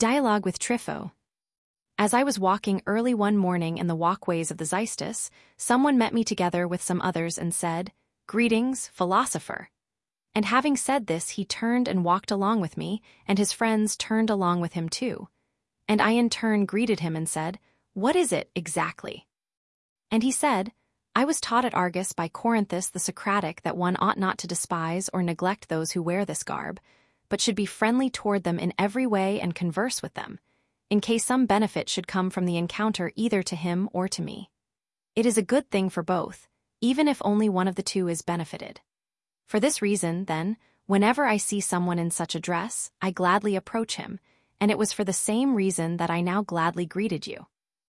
Dialogue with Trypho. As I was walking early one morning in the walkways of the Xystus, someone met me together with some others and said, "Greetings, philosopher." And having said this, he turned and walked along with me, and his friends turned along with him too. And I in turn greeted him and said, "What is it exactly?" And he said, "I was taught at Argus by Corinthus the Socratic that one ought not to despise or neglect those who wear this garb, but should be friendly toward them in every way and converse with them, in case some benefit should come from the encounter either to him or to me. It is a good thing for both, even if only one of the two is benefited. For this reason, then, whenever I see someone in such a dress, I gladly approach him, and it was for the same reason that I now gladly greeted you.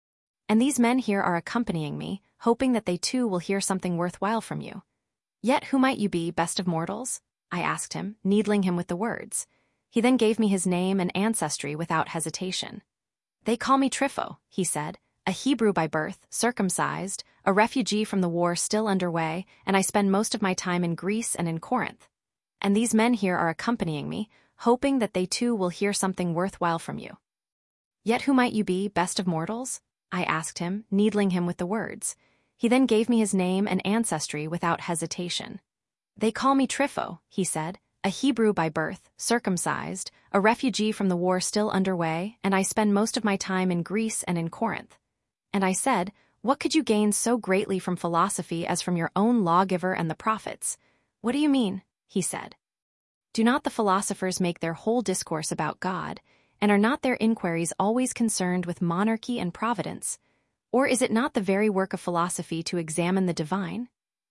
And these men here are accompanying me, hoping that they too will hear something worthwhile from you. Yet who might you be, best of mortals?" I asked him, needling him with the words. He then gave me his name and ancestry without hesitation. "They call me Trypho," he said, "a Hebrew by birth, circumcised, a refugee from the war still underway, and I spend most of my time in Greece and in Corinth. And these men here are accompanying me, hoping that they too will hear something worthwhile from you." "Yet who might you be, best of mortals?" I asked him, needling him with the words. He then gave me his name and ancestry without hesitation. "They call me Trypho," he said, "a Hebrew by birth, circumcised, a refugee from the war still underway, and I spend most of my time in Greece and in Corinth." And I said, "What could you gain so greatly from philosophy as from your own lawgiver and the prophets?" "What do you mean?" he said. "Do not the philosophers make their whole discourse about God, and are not their inquiries always concerned with monarchy and providence? Or is it not the very work of philosophy to examine the divine?"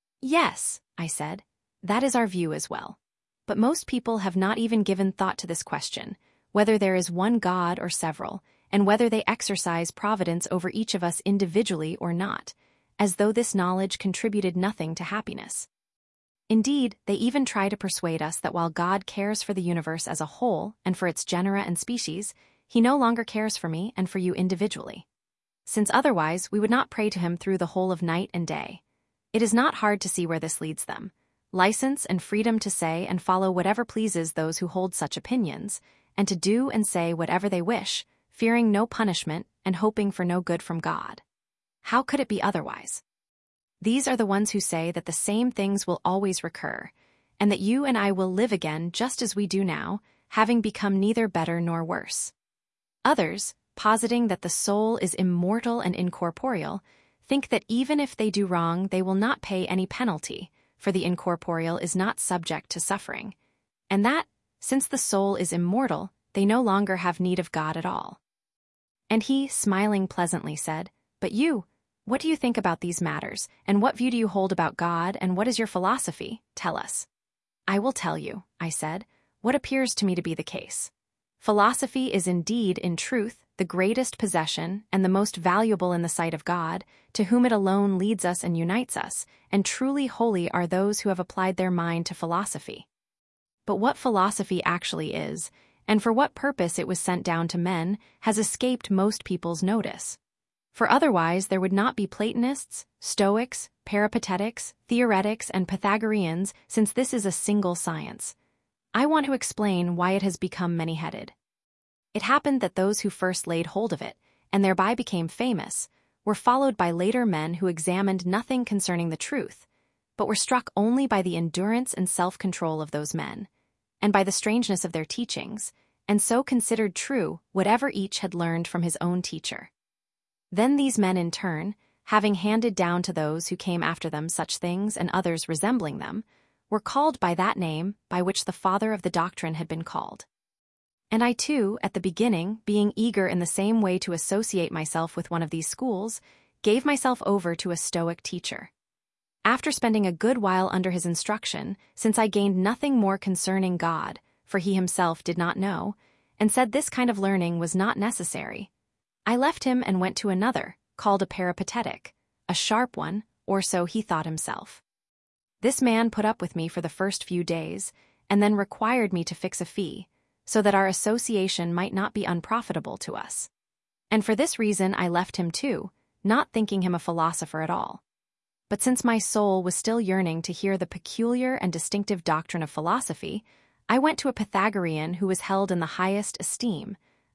"Yes," I said, "that is our view as well. But most people have not even given thought to this question, whether there is one God or several, and whether they exercise providence over each of us individually or not, as though this knowledge contributed nothing to happiness. Indeed, they even try to persuade us that while God cares for the universe as a whole and for its genera and species, he no longer cares for me and for you individually. Since otherwise we would not pray to him through the whole of night and day. It is not hard to see where this leads them. License and freedom to say and follow whatever pleases those who hold such opinions, and to do and say whatever they wish, fearing no punishment and hoping for no good from God. How could it be otherwise? These are the ones who say that the same things will always recur, and that you and I will live again just as we do now, having become neither better nor worse. Others, positing that the soul is immortal and incorporeal, think that even if they do wrong they will not pay any penalty, for the incorporeal is not subject to suffering, and that, since the soul is immortal, they no longer have need of God at all. And he, smiling pleasantly, said, "But you, what do you think about these matters, and what view do you hold about God, and what is your philosophy? Tell us." "I will tell you," I said, "what appears to me to be the case. Philosophy is indeed, in truth, the greatest possession and the most valuable in the sight of God, to whom it alone leads us and unites us, and truly holy are those who have applied their mind to philosophy. But what philosophy actually is, and for what purpose it was sent down to men, has escaped most people's notice. For otherwise there would not be Platonists, Stoics, Peripatetics, Theoretics, and Pythagoreans, since this is a single science. I want to explain why it has become many-headed. It happened that those who first laid hold of it, and thereby became famous, were followed by later men who examined nothing concerning the truth, but were struck only by the endurance and self-control of those men, and by the strangeness of their teachings, and so considered true whatever each had learned from his own teacher. Then these men in turn, having handed down to those who came after them such things and others resembling them, were called by that name by which the father of the doctrine had been called. And I too, at the beginning, being eager in the same way to associate myself with one of these schools, gave myself over to a Stoic teacher. After spending a good while under his instruction, since I gained nothing more concerning God, for he himself did not know, and said this kind of learning was not necessary, I left him and went to another, called a Peripatetic, a sharp one, or so he thought himself. This man put up with me for the first few days, and then required me to fix a fee, so that our association might not be unprofitable to us. And for this reason I left him too, not thinking him a philosopher at all. But since my soul was still yearning to hear the peculiar and distinctive doctrine of philosophy, I went to a Pythagorean who was held in the highest esteem,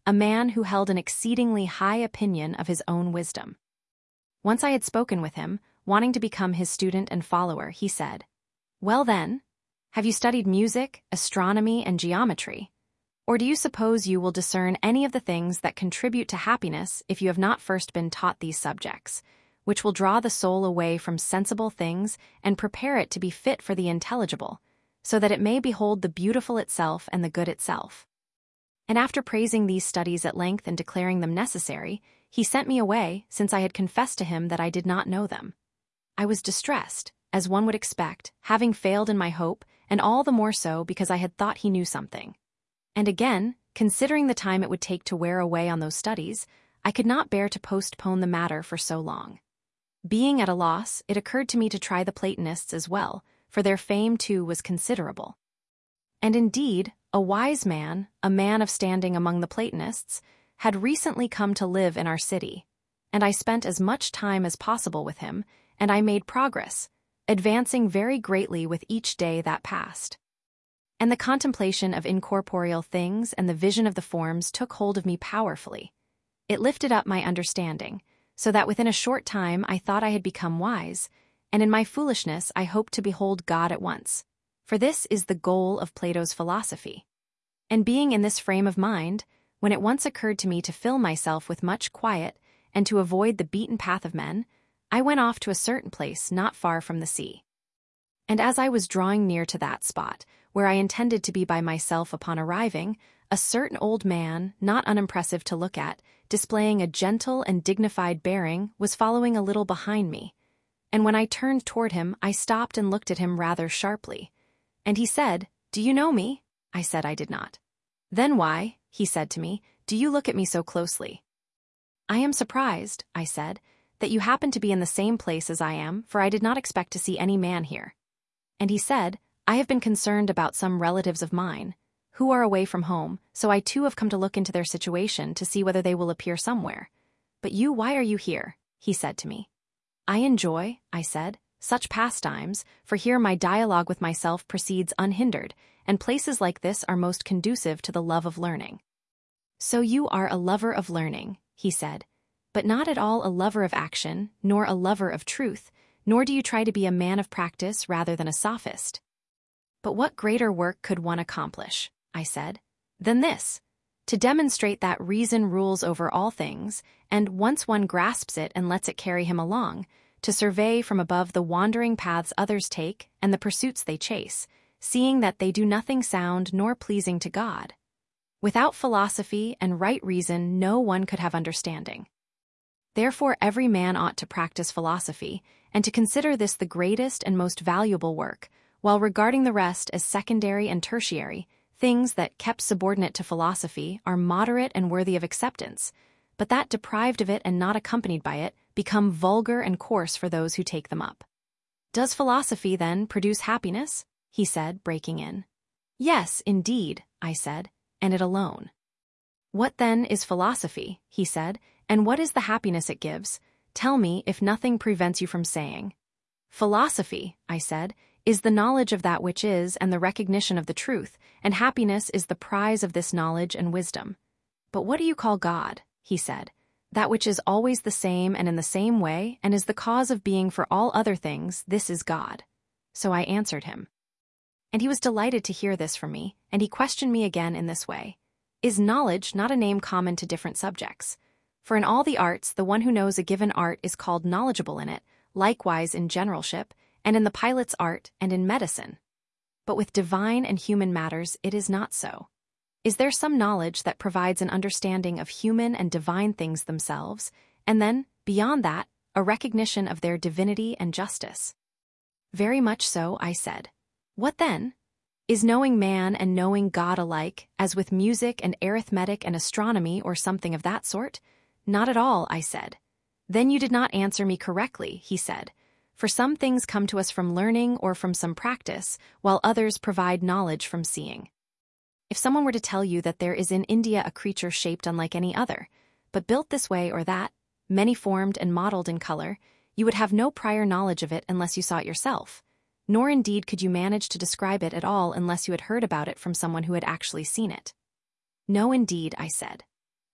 a man who held an exceedingly high opinion of his own wisdom. Once I had spoken with him, wanting to become his student and follower, he said, "Well then, have you studied music, astronomy, and geometry? Or do you suppose you will discern any of the things that contribute to happiness if you have not first been taught these subjects, which will draw the soul away from sensible things and prepare it to be fit for the intelligible, so that it may behold the beautiful itself and the good itself?" And after praising these studies at length and declaring them necessary, he sent me away, since I had confessed to him that I did not know them. I was distressed, as one would expect, having failed in my hope, and all the more so because I had thought he knew something. And again, considering the time it would take to wear away on those studies, I could not bear to postpone the matter for so long. Being at a loss, it occurred to me to try the Platonists as well, for their fame too was considerable. And indeed, a wise man, a man of standing among the Platonists, had recently come to live in our city, and I spent as much time as possible with him, and I made progress, advancing very greatly with each day that passed. And the contemplation of incorporeal things and the vision of the forms took hold of me powerfully. It lifted up my understanding, so that within a short time I thought I had become wise, and in my foolishness I hoped to behold God at once. For this is the goal of Plato's philosophy. And being in this frame of mind, when it once occurred to me to fill myself with much quiet and to avoid the beaten path of men, I went off to a certain place not far from the sea. And as I was drawing near to that spot, where I intended to be by myself upon arriving, a certain old man, not unimpressive to look at, displaying a gentle and dignified bearing, was following a little behind me. And when I turned toward him, I stopped and looked at him rather sharply. And he said, "Do you know me?" I said I did not. "Then why," he said to me, "do you look at me so closely?" "I am surprised," I said, "that you happen to be in the same place as I am, for I did not expect to see any man here." And he said, "I have been concerned about some relatives of mine, who are away from home, so I too have come to look into their situation to see whether they will appear somewhere. But you, why are you here?" he said to me. "I enjoy," I said, "such pastimes, for here my dialogue with myself proceeds unhindered, and places like this are most conducive to the love of learning." "So you are a lover of learning," he said, "but not at all a lover of action, nor a lover of truth, nor do you try to be a man of practice rather than a sophist." "But what greater work could one accomplish," I said, "than this? To demonstrate that reason rules over all things, and once one grasps it and lets it carry him along, to survey from above the wandering paths others take and the pursuits they chase, seeing that they do nothing sound nor pleasing to God. Without philosophy and right reason no one could have understanding. Therefore every man ought to practice philosophy, and to consider this the greatest and most valuable work, while regarding the rest as secondary and tertiary. Things that, kept subordinate to philosophy, are moderate and worthy of acceptance, but that deprived of it and not accompanied by it, become vulgar and coarse for those who take them up." "Does philosophy, then, produce happiness?" he said, breaking in. "Yes, indeed," I said, "and it alone." "What, then, is philosophy?" he said, "and what is the happiness it gives? Tell me, if nothing prevents you from saying." "Philosophy," I said, "is the knowledge of that which is and the recognition of the truth, and happiness is the prize of this knowledge and wisdom." "But what do you call God?" he said. "That which is always the same and in the same way, and is the cause of being for all other things, this is God." So I answered him. And he was delighted to hear this from me, and he questioned me again in this way. "Is knowledge not a name common to different subjects? For in all the arts, the one who knows a given art is called knowledgeable in it, likewise in generalship, and in the pilot's art, and in medicine. But with divine and human matters it is not so. Is there some knowledge that provides an understanding of human and divine things themselves, and then, beyond that, a recognition of their divinity and justice?" "Very much so," I said. "What then? Is knowing man and knowing God alike, as with music and arithmetic and astronomy or something of that sort?" "Not at all," I said. "Then you did not answer me correctly," he said. "For some things come to us from learning or from some practice, while others provide knowledge from seeing. If someone were to tell you that there is in India a creature shaped unlike any other, but built this way or that, many-formed and mottled in color, you would have no prior knowledge of it unless you saw it yourself, nor indeed could you manage to describe it at all unless you had heard about it from someone who had actually seen it." "No, indeed," I said.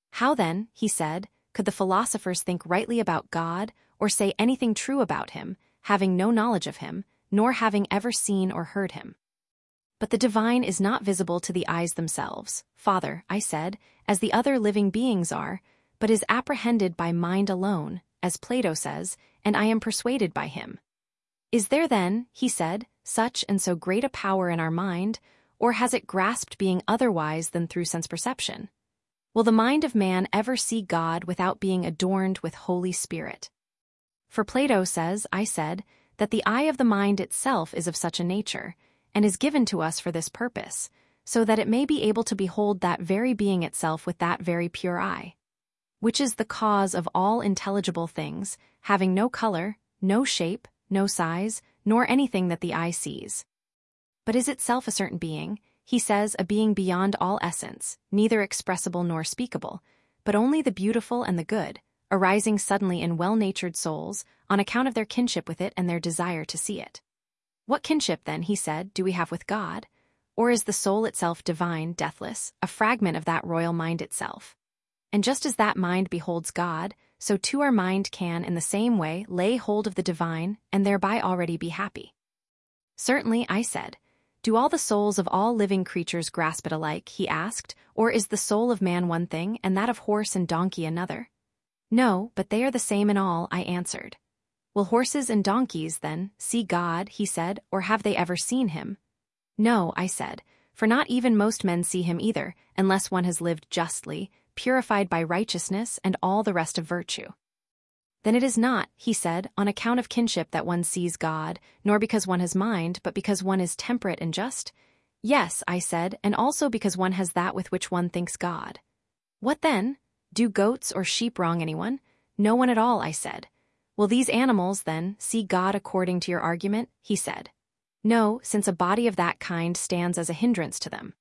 How then, he said, could the philosophers think rightly about God, or say anything true about him, having no knowledge of him, nor having ever seen or heard him? But the divine is not visible to the eyes themselves, Father, I said, as the other living beings are, but is apprehended by mind alone, as Plato says, and I am persuaded by him. Is there then, he said, such and so great a power in our mind, or has it grasped being otherwise than through sense perception? Will the mind of man ever see God without being adorned with Holy Spirit? For Plato says, I said, that the eye of the mind itself is of such a nature, and is given to us for this purpose, so that it may be able to behold that very being itself with that very pure eye, which is the cause of all intelligible things, having no color, no shape, no size, nor anything that the eye sees. But is itself a certain being, he says, a being beyond all essence, neither expressible nor speakable, but only the beautiful and the good, arising suddenly in well-natured souls, on account of their kinship with it and their desire to see it. What kinship, then, he said, do we have with God? Or is the soul itself divine, deathless, a fragment of that royal mind itself? And just as that mind beholds God, so too our mind can, in the same way, lay hold of the divine, and thereby already be happy. Certainly, I said. Do all the souls of all living creatures grasp it alike, he asked, or is the soul of man one thing, and that of horse and donkey another? No, but they are the same in all, I answered. Will horses and donkeys, then, see God, he said, or have they ever seen him? No, I said, for not even most men see him either, unless one has lived justly, purified by righteousness and all the rest of virtue. Then it is not, he said, on account of kinship that one sees God, nor because one has mind, but because one is temperate and just? Yes, I said, and also because one has that with which one thinks God. What then? Do goats or sheep wrong anyone? No one at all, I said. Will these animals, then, see God according to your argument? He said. No, since a body of that kind stands as a hindrance to them.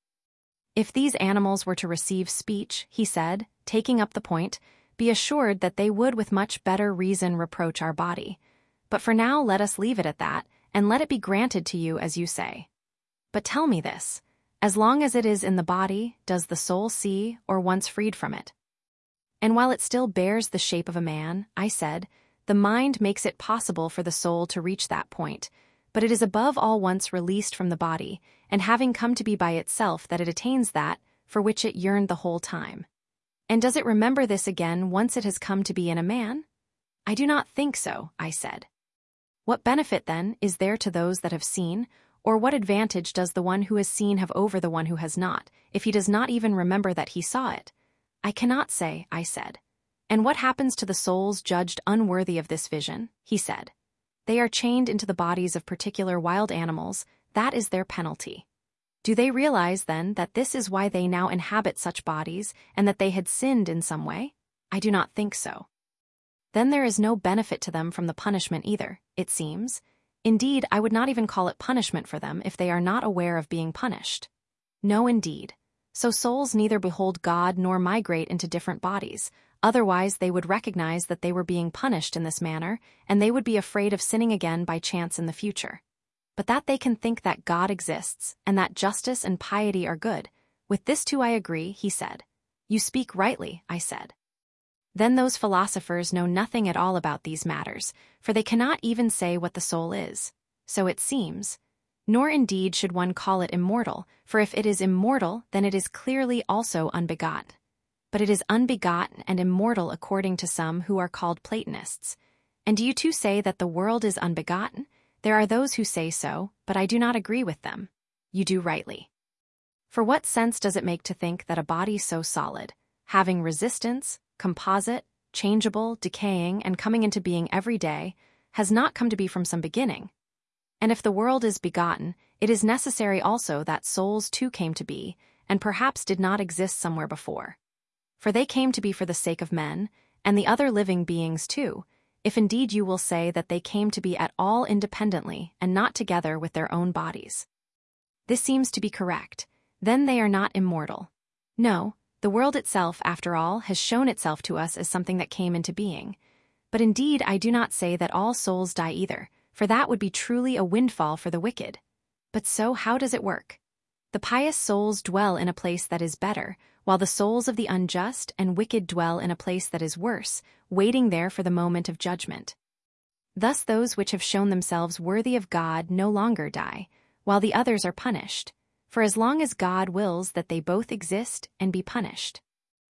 If these animals were to receive speech, he said, taking up the point, be assured that they would with much better reason reproach our body. But for now let us leave it at that, and let it be granted to you as you say. But tell me this, as long as it is in the body, does the soul see, or once freed from it? And while it still bears the shape of a man, I said, the mind makes it possible for the soul to reach that point, but it is above all once released from the body, and having come to be by itself that it attains that, for which it yearned the whole time. And does it remember this again once it has come to be in a man? I do not think so, I said. What benefit, then, is there to those that have seen, or what advantage does the one who has seen have over the one who has not, if he does not even remember that he saw it? I cannot say, I said. And what happens to the souls judged unworthy of this vision? He said. They are chained into the bodies of particular wild animals, that is their penalty. Do they realize, then, that this is why they now inhabit such bodies, and that they had sinned in some way? I do not think so. Then there is no benefit to them from the punishment either, it seems. Indeed, I would not even call it punishment for them if they are not aware of being punished. No, indeed. So souls neither behold God nor migrate into different bodies, otherwise they would recognize that they were being punished in this manner, and they would be afraid of sinning again by chance in the future. But that they can think that God exists, and that justice and piety are good, with this too I agree, he said. You speak rightly, I said. Then those philosophers know nothing at all about these matters, for they cannot even say what the soul is. So it seems. Nor indeed should one call it immortal, for if it is immortal, then it is clearly also unbegotten. But it is unbegotten and immortal according to some who are called Platonists. And do you too say that the world is unbegotten? There are those who say so, but I do not agree with them. You do rightly. For what sense does it make to think that a body so solid, having resistance, composite, changeable, decaying, and coming into being every day, has not come to be from some beginning? And if the world is begotten, it is necessary also that souls too came to be, and perhaps did not exist somewhere before. For they came to be for the sake of men, and the other living beings too, if indeed you will say that they came to be at all independently and not together with their own bodies. This seems to be correct. Then they are not immortal. No, the world itself, after all, has shown itself to us as something that came into being. But indeed I do not say that all souls die either, for that would be truly a windfall for the wicked. But so how does it work? The pious souls dwell in a place that is better, while the souls of the unjust and wicked dwell in a place that is worse, waiting there for the moment of judgment. Thus those which have shown themselves worthy of God no longer die, while the others are punished, for as long as God wills that they both exist and be punished.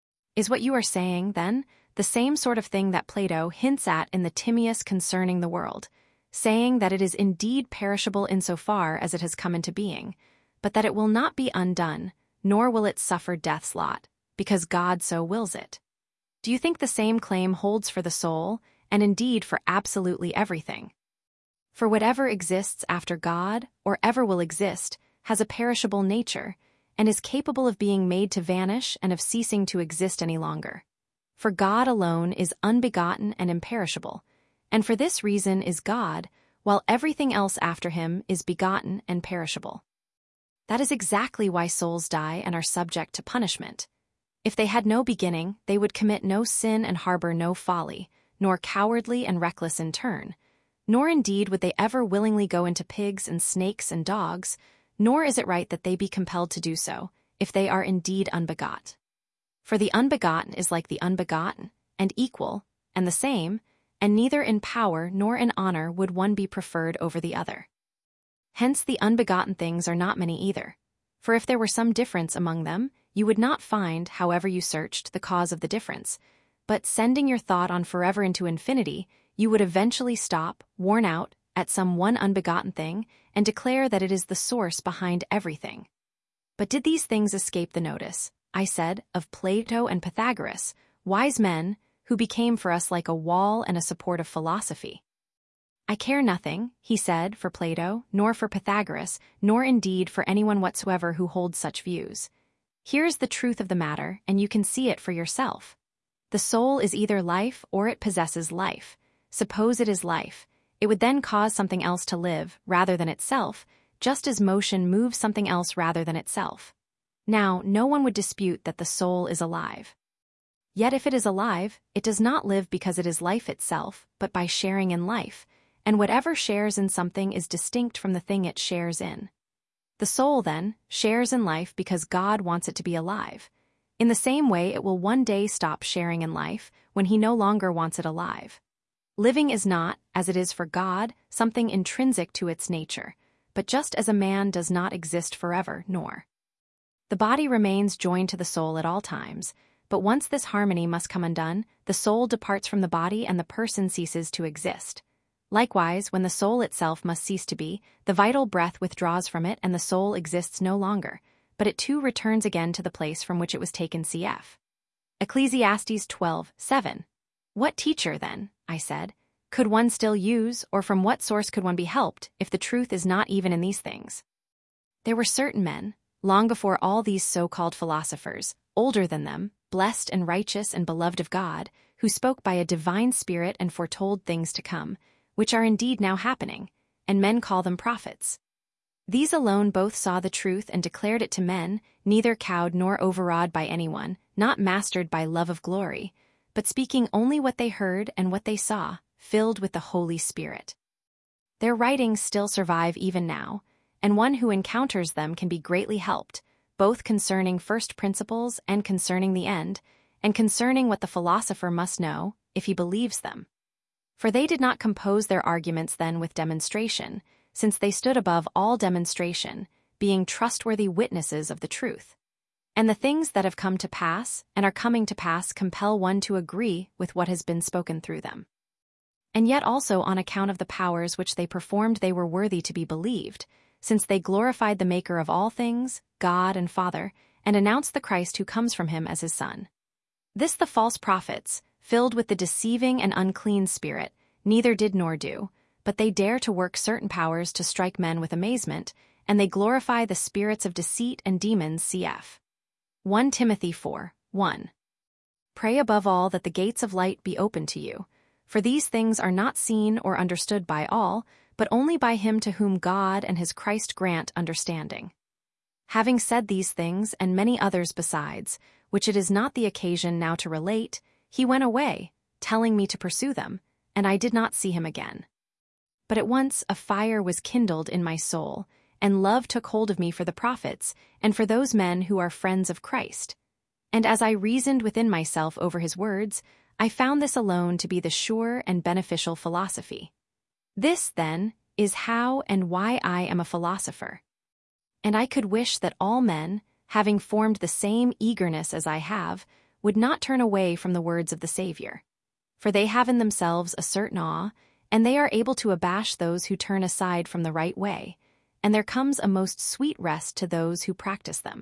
Is what you are saying, then, the same sort of thing that Plato hints at in the Timaeus concerning the world, saying that it is indeed perishable insofar as it has come into being, but that it will not be undone, nor will it suffer death's lot, because God so wills it? Do you think the same claim holds for the soul, and indeed for absolutely everything? For whatever exists after God, or ever will exist, has a perishable nature, and is capable of being made to vanish and of ceasing to exist any longer. For God alone is unbegotten and imperishable, and for this reason is God, while everything else after him is begotten and perishable. That is exactly why souls die and are subject to punishment. If they had no beginning, they would commit no sin and harbor no folly, nor cowardly and reckless in turn, nor indeed would they ever willingly go into pigs and snakes and dogs, nor is it right that they be compelled to do so, if they are indeed unbegot. For the unbegotten is like the unbegotten, and equal, and the same, and neither in power nor in honor would one be preferred over the other. Hence the unbegotten things are not many either, for if there were some difference among them, you would not find, however you searched, the cause of the difference, but sending your thought on forever into infinity, you would eventually stop, worn out, at some one unbegotten thing, and declare that it is the source behind everything. But did these things escape the notice, I said, of Plato and Pythagoras, wise men, who became for us like a wall and a support of philosophy? I care nothing, he said, for Plato, nor for Pythagoras, nor indeed for anyone whatsoever who holds such views. Here is the truth of the matter, and you can see it for yourself. The soul is either life or it possesses life. Suppose it is life, it would then cause something else to live, rather than itself, just as motion moves something else rather than itself. Now, no one would dispute that the soul is alive. Yet if it is alive, it does not live because it is life itself, but by sharing in life, and whatever shares in something is distinct from the thing it shares in. The soul, then, shares in life because God wants it to be alive. In the same way, it will one day stop sharing in life when he no longer wants it alive. Living is not, as it is for God, something intrinsic to its nature, but just as a man does not exist forever, nor. The body remains joined to the soul at all times, but once this harmony must come undone, the soul departs from the body and the person ceases to exist. Likewise, when the soul itself must cease to be, the vital breath withdraws from it and the soul exists no longer, but it too returns again to the place from which it was taken cf. Ecclesiastes 12:7. What teacher, then, I said, could one still use, or from what source could one be helped, if the truth is not even in these things? There were certain men, long before all these so-called philosophers, older than them, blessed and righteous and beloved of God, who spoke by a divine spirit and foretold things to come, which are indeed now happening, and men call them prophets. These alone both saw the truth and declared it to men, neither cowed nor overawed by anyone, not mastered by love of glory, but speaking only what they heard and what they saw, filled with the Holy Spirit. Their writings still survive even now, and one who encounters them can be greatly helped, both concerning first principles and concerning the end, and concerning what the philosopher must know, if he believes them. For they did not compose their arguments then with demonstration, since they stood above all demonstration, being trustworthy witnesses of the truth. And the things that have come to pass and are coming to pass compel one to agree with what has been spoken through them. And yet also on account of the powers which they performed they were worthy to be believed, since they glorified the Maker of all things, God and Father, and announced the Christ who comes from him as his Son. This the false prophets, filled with the deceiving and unclean spirit, neither did nor do, but they dare to work certain powers to strike men with amazement, and they glorify the spirits of deceit and demons cf. 1 Timothy 4:1. Pray above all that the gates of light be open to you, for these things are not seen or understood by all, but only by him to whom God and his Christ grant understanding. Having said these things and many others besides, which it is not the occasion now to relate, he went away, telling me to pursue them, and I did not see him again. But at once a fire was kindled in my soul, and love took hold of me for the prophets, and for those men who are friends of Christ. And as I reasoned within myself over his words, I found this alone to be the sure and beneficial philosophy. This, then, is how and why I am a philosopher. And I could wish that all men, having formed the same eagerness as I have, would not turn away from the words of the Savior. For they have in themselves a certain awe, and they are able to abash those who turn aside from the right way, and there comes a most sweet rest to those who practice them.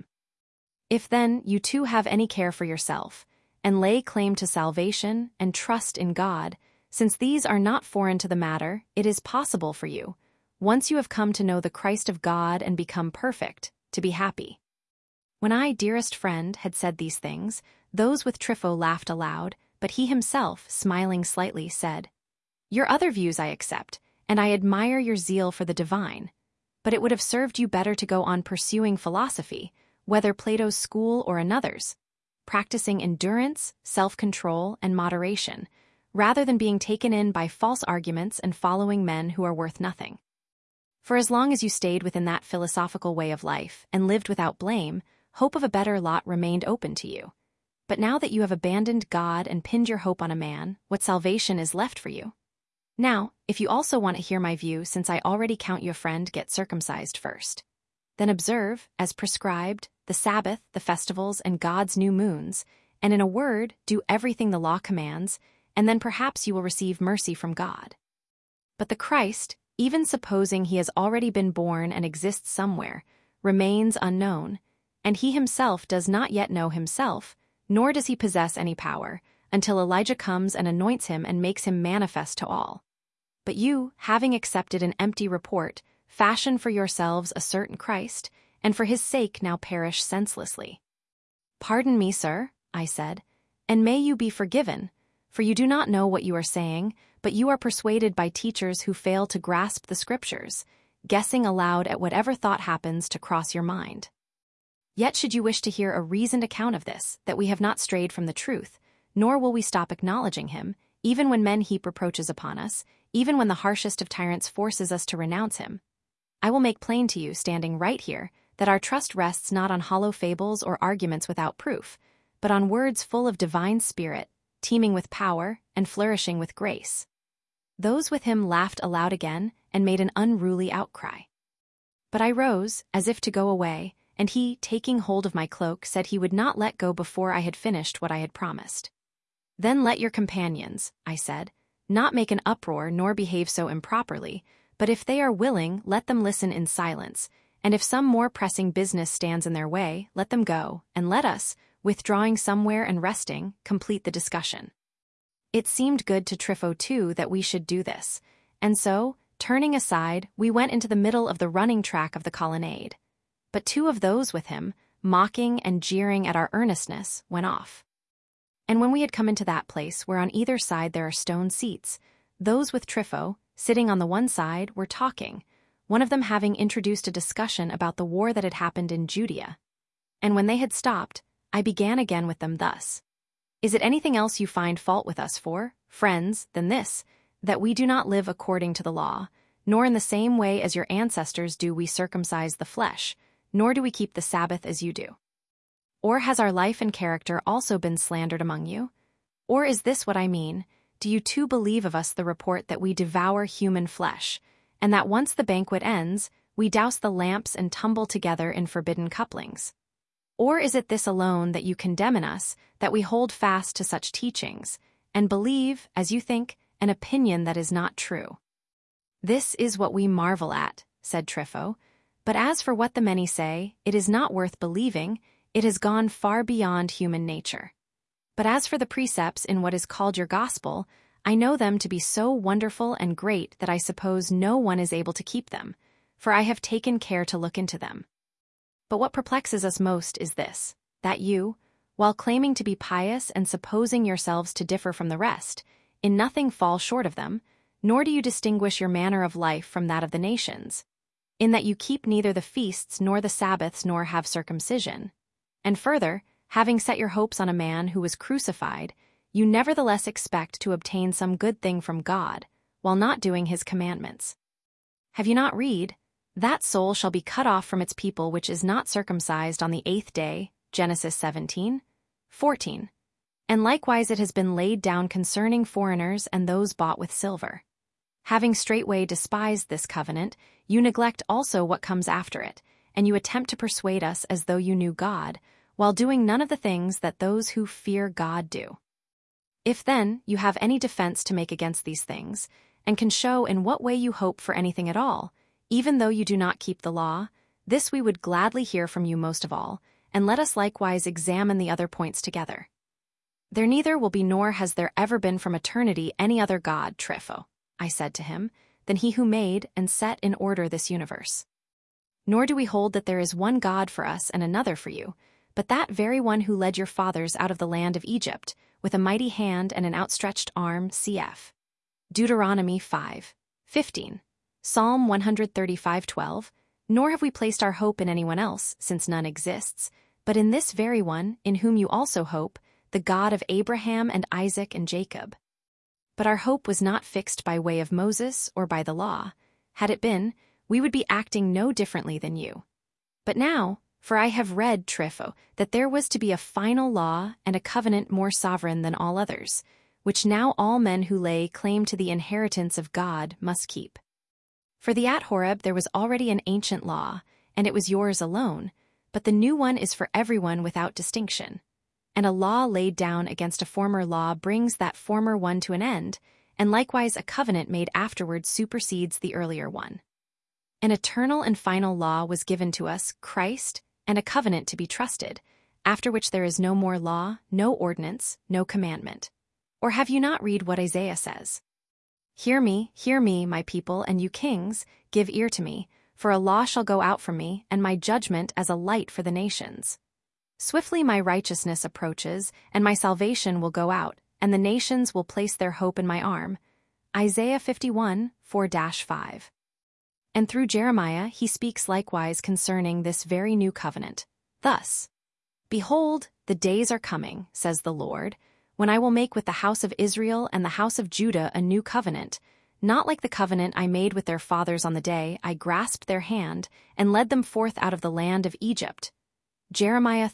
If then you too have any care for yourself, and lay claim to salvation and trust in God, since these are not foreign to the matter, it is possible for you, once you have come to know the Christ of God and become perfect, to be happy. When I, dearest friend, had said these things, those with Trypho laughed aloud, but he himself, smiling slightly, said, "Your other views I accept, and I admire your zeal for the divine. But it would have served you better to go on pursuing philosophy, whether Plato's school or another's, practicing endurance, self-control, and moderation, rather than being taken in by false arguments and following men who are worth nothing. For as long as you stayed within that philosophical way of life and lived without blame, hope of a better lot remained open to you. But now that you have abandoned God and pinned your hope on a man, what salvation is left for you? Now, if you also want to hear my view, since I already count you a friend, get circumcised first. Then observe, as prescribed, the Sabbath, the festivals, and God's new moons, and in a word, do everything the law commands, and then perhaps you will receive mercy from God. But the Christ, even supposing he has already been born and exists somewhere, remains unknown, and he himself does not yet know himself, nor does he possess any power, until Elijah comes and anoints him and makes him manifest to all. But you, having accepted an empty report, fashion for yourselves a certain Christ, and for his sake now perish senselessly." "Pardon me, sir," I said, "and may you be forgiven, for you do not know what you are saying, but you are persuaded by teachers who fail to grasp the Scriptures, guessing aloud at whatever thought happens to cross your mind. Yet should you wish to hear a reasoned account of this, that we have not strayed from the truth, nor will we stop acknowledging him, even when men heap reproaches upon us, even when the harshest of tyrants forces us to renounce him, I will make plain to you, standing right here, that our trust rests not on hollow fables or arguments without proof, but on words full of divine spirit, teeming with power, and flourishing with grace." Those with him laughed aloud again and made an unruly outcry. But I rose, as if to go away, and he, taking hold of my cloak, said he would not let go before I had finished what I had promised. "Then let your companions," I said, "not make an uproar nor behave so improperly, but if they are willing, let them listen in silence, and if some more pressing business stands in their way, let them go, and let us, withdrawing somewhere and resting, complete the discussion." It seemed good to Trypho too that we should do this, and so, turning aside, we went into the middle of the running track of the colonnade. But two of those with him, mocking and jeering at our earnestness, went off. And when we had come into that place where on either side there are stone seats, those with Trypho, sitting on the one side, were talking, one of them having introduced a discussion about the war that had happened in Judea. And when they had stopped, I began again with them thus: "Is it anything else you find fault with us for, friends, than this, that we do not live according to the law, nor in the same way as your ancestors do we circumcise the flesh, nor do we keep the Sabbath as you do? Or has our life and character also been slandered among you? Or is this what I mean? Do you too believe of us the report that we devour human flesh, and that once the banquet ends, we douse the lamps and tumble together in forbidden couplings? Or is it this alone that you condemn in us, that we hold fast to such teachings, and believe, as you think, an opinion that is not true?" "This is what we marvel at," said Trypho, "but as for what the many say, it is not worth believing, it has gone far beyond human nature. But as for the precepts in what is called your gospel, I know them to be so wonderful and great that I suppose no one is able to keep them, for I have taken care to look into them. But what perplexes us most is this, that you, while claiming to be pious and supposing yourselves to differ from the rest, in nothing fall short of them, nor do you distinguish your manner of life from that of the nations, in that you keep neither the feasts nor the Sabbaths nor have circumcision. And further, having set your hopes on a man who was crucified, you nevertheless expect to obtain some good thing from God, while not doing his commandments. Have you not read, That soul shall be cut off from its people which is not circumcised on the 8th day, Genesis 17:14. And likewise it has been laid down concerning foreigners and those bought with silver. Having straightway despised this covenant, you neglect also what comes after it, and you attempt to persuade us as though you knew God, while doing none of the things that those who fear God do. If then you have any defense to make against these things, and can show in what way you hope for anything at all, even though you do not keep the law, this we would gladly hear from you most of all, and let us likewise examine the other points together. There neither will be nor has there ever been from eternity any other God, Trypho, I said to him, than he who made and set in order this universe. Nor do we hold that there is one God for us and another for you, but that very one who led your fathers out of the land of Egypt, with a mighty hand and an outstretched arm, cf. Deuteronomy 5:15, Psalm 135:12, nor have we placed our hope in anyone else, since none exists, but in this very one, in whom you also hope, the God of Abraham and Isaac and Jacob. But our hope was not fixed by way of Moses or by the law. Had it been, we would be acting no differently than you. But now, for I have read, Trypho, that there was to be a final law and a covenant more sovereign than all others, which now all men who lay claim to the inheritance of God must keep. For the at Horeb there was already an ancient law, and it was yours alone, but the new one is for everyone without distinction. And a law laid down against a former law brings that former one to an end, and likewise a covenant made afterward supersedes the earlier one. An eternal and final law was given to us, Christ, and a covenant to be trusted, after which there is no more law, no ordinance, no commandment. Or have you not read what Isaiah says? Hear me, my people, and you kings, give ear to me, for a law shall go out from me, and my judgment as a light for the nations. Swiftly my righteousness approaches, and my salvation will go out, and the nations will place their hope in my arm. Isaiah 51:4-5. And through Jeremiah he speaks likewise concerning this very new covenant. Thus, Behold, the days are coming, says the Lord, when I will make with the house of Israel and the house of Judah a new covenant, not like the covenant I made with their fathers on the day I grasped their hand and led them forth out of the land of Egypt. Jeremiah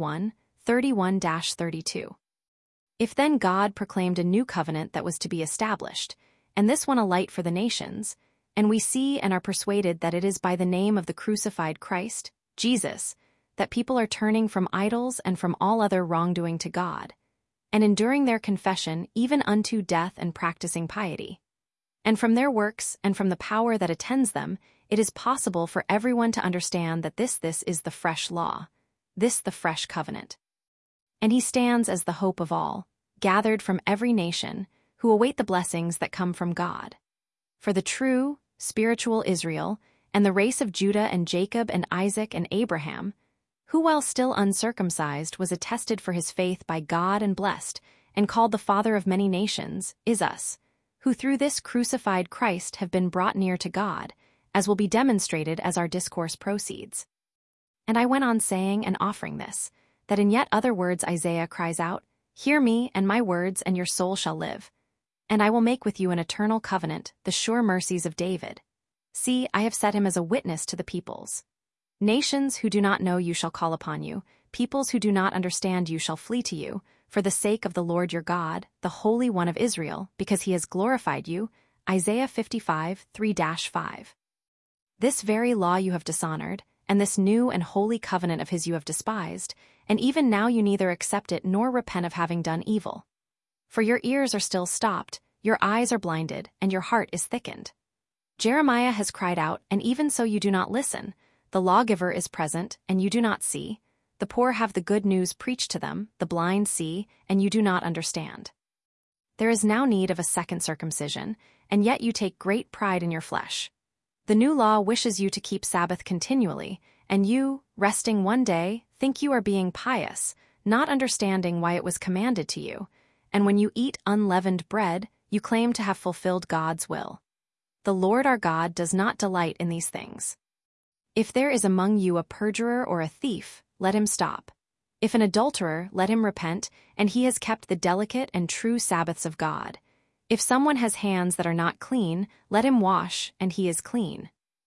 31:31-32. If then God proclaimed a new covenant that was to be established, and this one a light for the nations, and we see and are persuaded that it is by the name of the crucified Christ, Jesus, that people are turning from idols and from all other wrongdoing to God, and enduring their confession even unto death and practicing piety. And from their works and from the power that attends them, it is possible for everyone to understand that this is the fresh law, this the fresh covenant. And he stands as the hope of all, gathered from every nation, who await the blessings that come from God. For the true, spiritual Israel, and the race of Judah and Jacob and Isaac and Abraham, who while still uncircumcised was attested for his faith by God and blessed, and called the father of many nations, is us, who through this crucified Christ have been brought near to God, as will be demonstrated as our discourse proceeds. And I went on saying and offering this, that in yet other words Isaiah cries out, Hear me and my words, and your soul shall live. And I will make with you an eternal covenant, the sure mercies of David. See, I have set him as a witness to the peoples. Nations who do not know you shall call upon you, peoples who do not understand you shall flee to you, for the sake of the Lord your God, the Holy One of Israel, because he has glorified you. Isaiah 55:3-5. This very law you have dishonored, and this new and holy covenant of his you have despised, and even now you neither accept it nor repent of having done evil. For your ears are still stopped, your eyes are blinded, and your heart is thickened. Jeremiah has cried out, and even so you do not listen. The lawgiver is present, and you do not see. The poor have the good news preached to them, the blind see, and you do not understand. There is now need of a second circumcision, and yet you take great pride in your flesh. The new law wishes you to keep Sabbath continually, and you, resting one day, think you are being pious, not understanding why it was commanded to you, and when you eat unleavened bread, you claim to have fulfilled God's will. The Lord our God does not delight in these things. If there is among you a perjurer or a thief, let him stop. If an adulterer, let him repent, and he has kept the delicate and true Sabbaths of God. If someone has hands that are not clean, let him wash, and he is clean.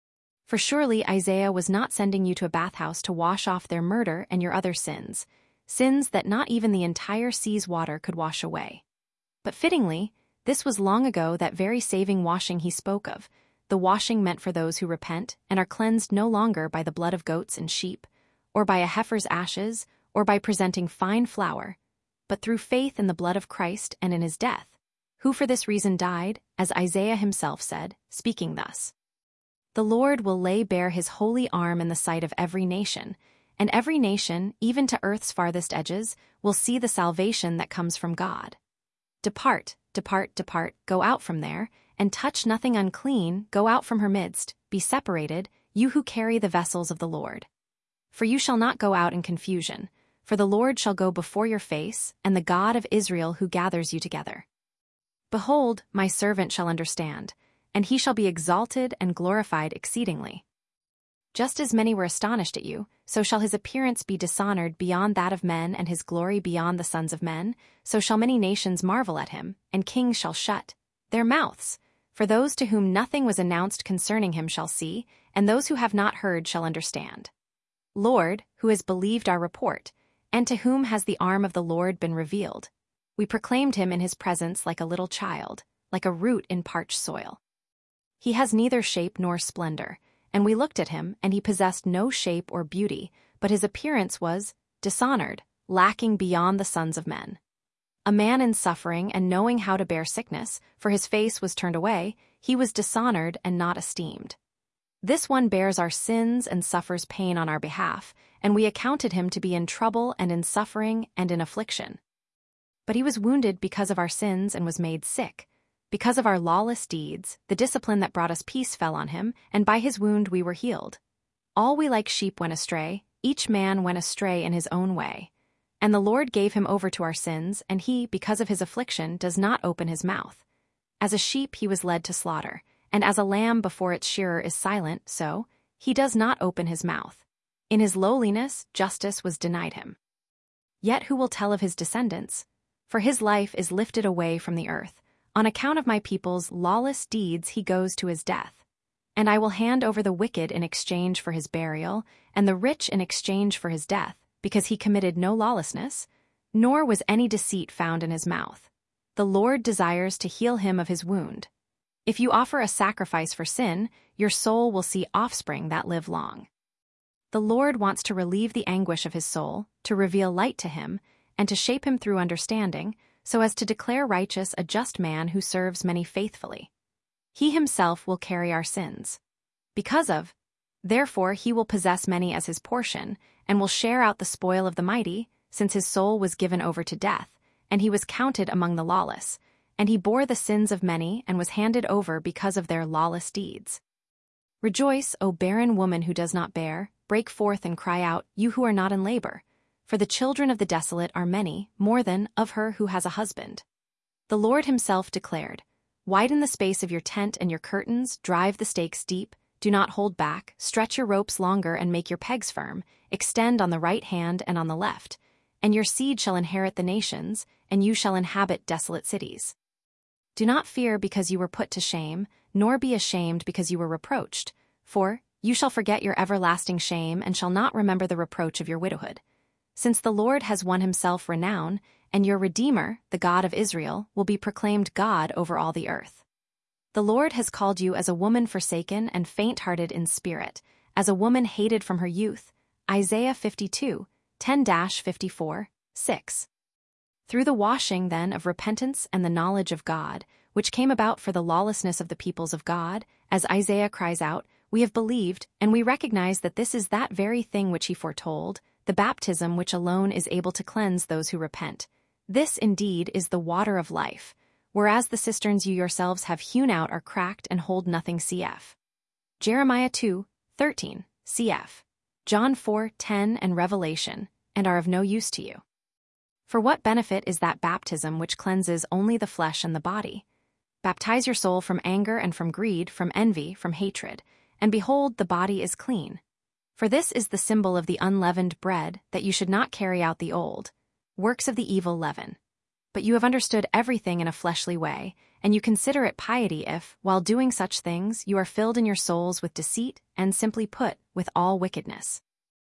For surely Isaiah was not sending you to a bathhouse to wash off their murder and your other sins, sins that not even the entire sea's water could wash away. But fittingly, this was long ago that very saving washing he spoke of, the washing meant for those who repent and are cleansed no longer by the blood of goats and sheep, or by a heifer's ashes, or by presenting fine flour, but through faith in the blood of Christ and in his death, who for this reason died, as Isaiah himself said, speaking thus. The Lord will lay bare his holy arm in the sight of every nation, and every nation, even to earth's farthest edges, will see the salvation that comes from God. Depart, depart, depart, go out from there, and touch nothing unclean, go out from her midst, be separated, you who carry the vessels of the Lord. For you shall not go out in confusion, for the Lord shall go before your face, and the God of Israel who gathers you together. Behold, my servant shall understand, and he shall be exalted and glorified exceedingly. Just as many were astonished at you, so shall his appearance be dishonored beyond that of men and his glory beyond the sons of men, so shall many nations marvel at him, and kings shall shut their mouths. For those to whom nothing was announced concerning him shall see, and those who have not heard shall understand. Lord, who has believed our report, and to whom has the arm of the Lord been revealed? We proclaimed him in his presence like a little child, like a root in parched soil. He has neither shape nor splendor, and we looked at him, and he possessed no shape or beauty, but his appearance was dishonored, lacking beyond the sons of men. A man in suffering and knowing how to bear sickness, for his face was turned away, he was dishonored and not esteemed. This one bears our sins and suffers pain on our behalf, and we accounted him to be in trouble and in suffering and in affliction. But he was wounded because of our sins and was made sick. Because of our lawless deeds, the discipline that brought us peace fell on him, and by his wound we were healed. All we like sheep went astray, each man went astray in his own way. And the Lord gave him over to our sins, and he, because of his affliction, does not open his mouth. As a sheep he was led to slaughter, and as a lamb before its shearer is silent, so he does not open his mouth. In his lowliness, justice was denied him. Yet who will tell of his descendants? For his life is lifted away from the earth. On account of my people's lawless deeds he goes to his death. And I will hand over the wicked in exchange for his burial, and the rich in exchange for his death, because he committed no lawlessness, nor was any deceit found in his mouth. The Lord desires to heal him of his wound. If you offer a sacrifice for sin, your soul will see offspring that live long. The Lord wants to relieve the anguish of his soul, to reveal light to him, and to shape him through understanding, so as to declare righteous a just man who serves many faithfully. He himself will carry our sins. Therefore he will possess many as his portion, and will share out the spoil of the mighty, since his soul was given over to death, and he was counted among the lawless, and he bore the sins of many and was handed over because of their lawless deeds. Rejoice, O barren woman who does not bear, break forth and cry out, you who are not in labor. For the children of the desolate are many, more than of her who has a husband. The Lord himself declared, widen the space of your tent and your curtains, drive the stakes deep, do not hold back, stretch your ropes longer and make your pegs firm, extend on the right hand and on the left, and your seed shall inherit the nations, and you shall inhabit desolate cities. Do not fear because you were put to shame, nor be ashamed because you were reproached, for you shall forget your everlasting shame and shall not remember the reproach of your widowhood. Since the Lord has won himself renown, and your Redeemer, the God of Israel, will be proclaimed God over all the earth. The Lord has called you as a woman forsaken and faint-hearted in spirit, as a woman hated from her youth. Isaiah 52, 10-54, 6. Through the washing, then, of repentance and the knowledge of God, which came about for the lawlessness of the peoples of God, as Isaiah cries out, we have believed, and we recognize that this is that very thing which he foretold, the baptism which alone is able to cleanse those who repent. This, indeed, is the water of life, whereas the cisterns you yourselves have hewn out are cracked and hold nothing cf. Jeremiah 2, 13, cf. John 4, 10 and Revelation, and are of no use to you. For what benefit is that baptism which cleanses only the flesh and the body? Baptize your soul from anger and from greed, from envy, from hatred, and behold, the body is clean. For this is the symbol of the unleavened bread, that you should not carry out the old works of the evil leaven. but you have understood everything in a fleshly way, and you consider it piety if, while doing such things, you are filled in your souls with deceit and, simply put, with all wickedness.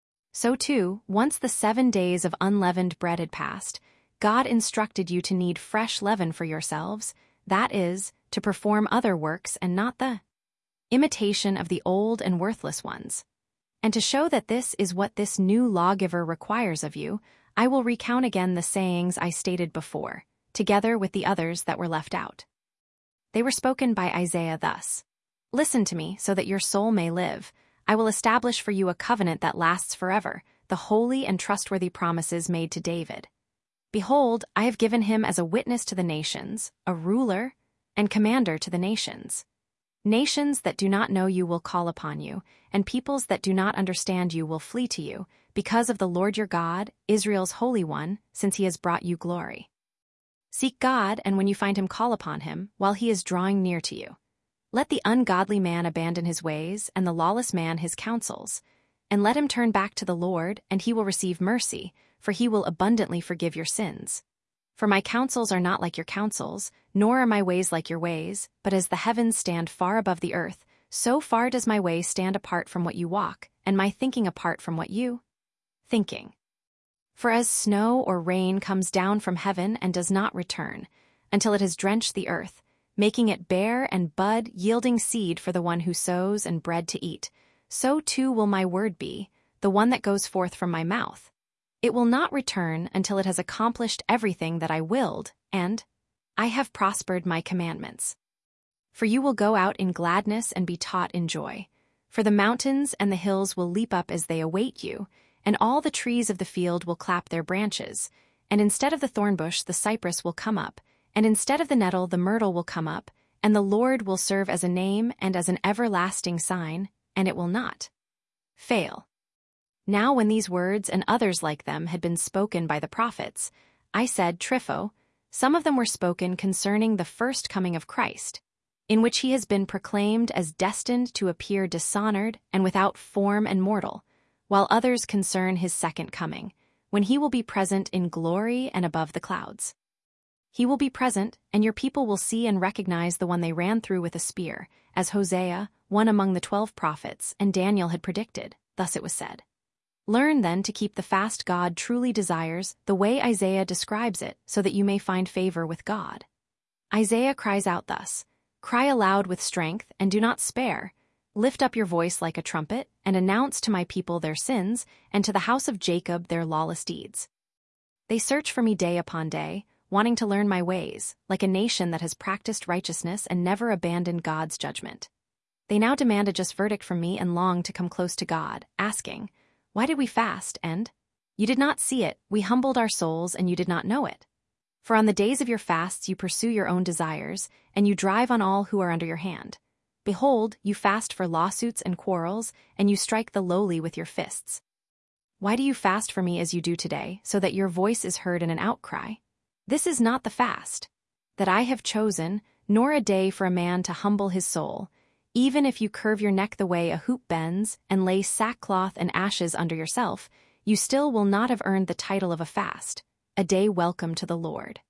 So too, once the 7 days of unleavened bread had passed, God instructed you to knead fresh leaven for yourselves, that is, to perform other works and not the imitation of the old and worthless ones. And to show that this is what this new lawgiver requires of you, I will recount again the sayings I stated before, together with the others that were left out. They were spoken by Isaiah thus: "Listen to me, so that your soul may live. I will establish for you a covenant that lasts forever, the holy and trustworthy promises made to David. Behold, I have given him as a witness to the nations, a ruler and commander to the nations. Nations that do not know you will call upon you, and peoples that do not understand you will flee to you, because of the Lord your God, Israel's Holy One, since he has brought you glory. Seek God, and when you find him, call upon him, while he is drawing near to you. Let the ungodly man abandon his ways, and the lawless man his counsels, and let him turn back to the Lord, and he will receive mercy, for he will abundantly forgive your sins. For my counsels are not like your counsels, nor are my ways like your ways, but as the heavens stand far above the earth, so far does my way stand apart from what you walk, and my thinking apart from what you thinking. For as snow or rain comes down from heaven and does not return, until it has drenched the earth, making it bear and bud, yielding seed for the one who sows and bread to eat, so too will my word be, the one that goes forth from my mouth. It will not return until it has accomplished everything that I willed, and I have prospered my commandments. For you will go out in gladness and be taught in joy. For the mountains and the hills will leap up as they await you, and all the trees of the field will clap their branches, and instead of the thorn bush the cypress will come up, and instead of the nettle the myrtle will come up, and the Lord will serve as a name and as an everlasting sign, and it will not fail." Now when these words and others like them had been spoken by the prophets, I said, Trypho, some of them were spoken concerning the first coming of Christ, in which he has been proclaimed as destined to appear dishonored and without form and mortal, while others concern his second coming, when he will be present in glory and above the clouds. He will be present, and your people will see and recognize the one they ran through with a spear, as Hosea, one among the 12 prophets, and Daniel had predicted. Thus it was said. Learn then to keep the fast God truly desires, the way Isaiah describes it, so that you may find favor with God. Isaiah cries out thus: "Cry aloud with strength, and do not spare. Lift up your voice like a trumpet, and announce to my people their sins, and to the house of Jacob their lawless deeds. They search for me day upon day, wanting to learn my ways, like a nation that has practiced righteousness and never abandoned God's judgment. They now demand a just verdict from me and long to come close to God, asking, why did we fast, and you did not see it, we humbled our souls, and you did not know it? For on the days of your fasts you pursue your own desires, and you drive on all who are under your hand. Behold, you fast for lawsuits and quarrels, and you strike the lowly with your fists. Why do you fast for me as you do today, so that your voice is heard in an outcry? This is not the fast that I have chosen, nor a day for a man to humble his soul. Even if you curve your neck the way a hoop bends and lay sackcloth and ashes under yourself, you still will not have earned the title of a fast, a day welcome to the Lord.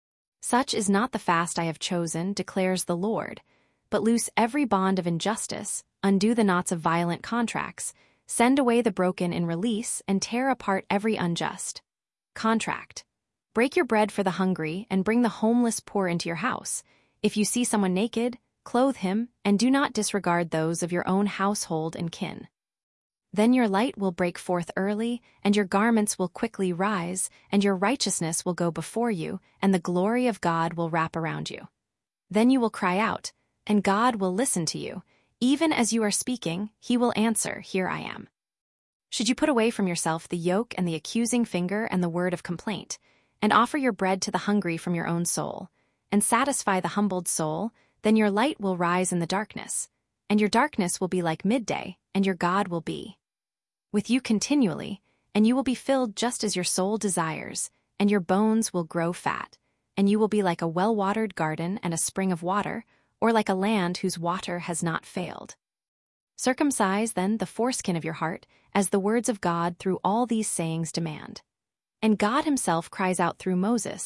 Such is not the fast I have chosen, declares the Lord, but loose every bond of injustice, undo the knots of violent contracts, send away the broken in release, and tear apart every unjust contract. Break your bread for the hungry, and bring the homeless poor into your house. If you see someone naked, clothe him, and do not disregard those of your own household and kin. Then your light will break forth early, and your garments will quickly rise, and your righteousness will go before you, and the glory of God will wrap around you. Then you will cry out, and God will listen to you. Even as you are speaking, he will answer, Here I am. Should you put away from yourself the yoke and the accusing finger and the word of complaint, and offer your bread to the hungry from your own soul, and satisfy the humbled soul, then your light will rise in the darkness, and your darkness will be like midday, and your God will be with you continually, and you will be filled just as your soul desires, and your bones will grow fat, and you will be like a well-watered garden and a spring of water, or like a land whose water has not failed. Circumcise, then, the foreskin of your heart, as the words of God through all these sayings demand. And God himself cries out through Moses,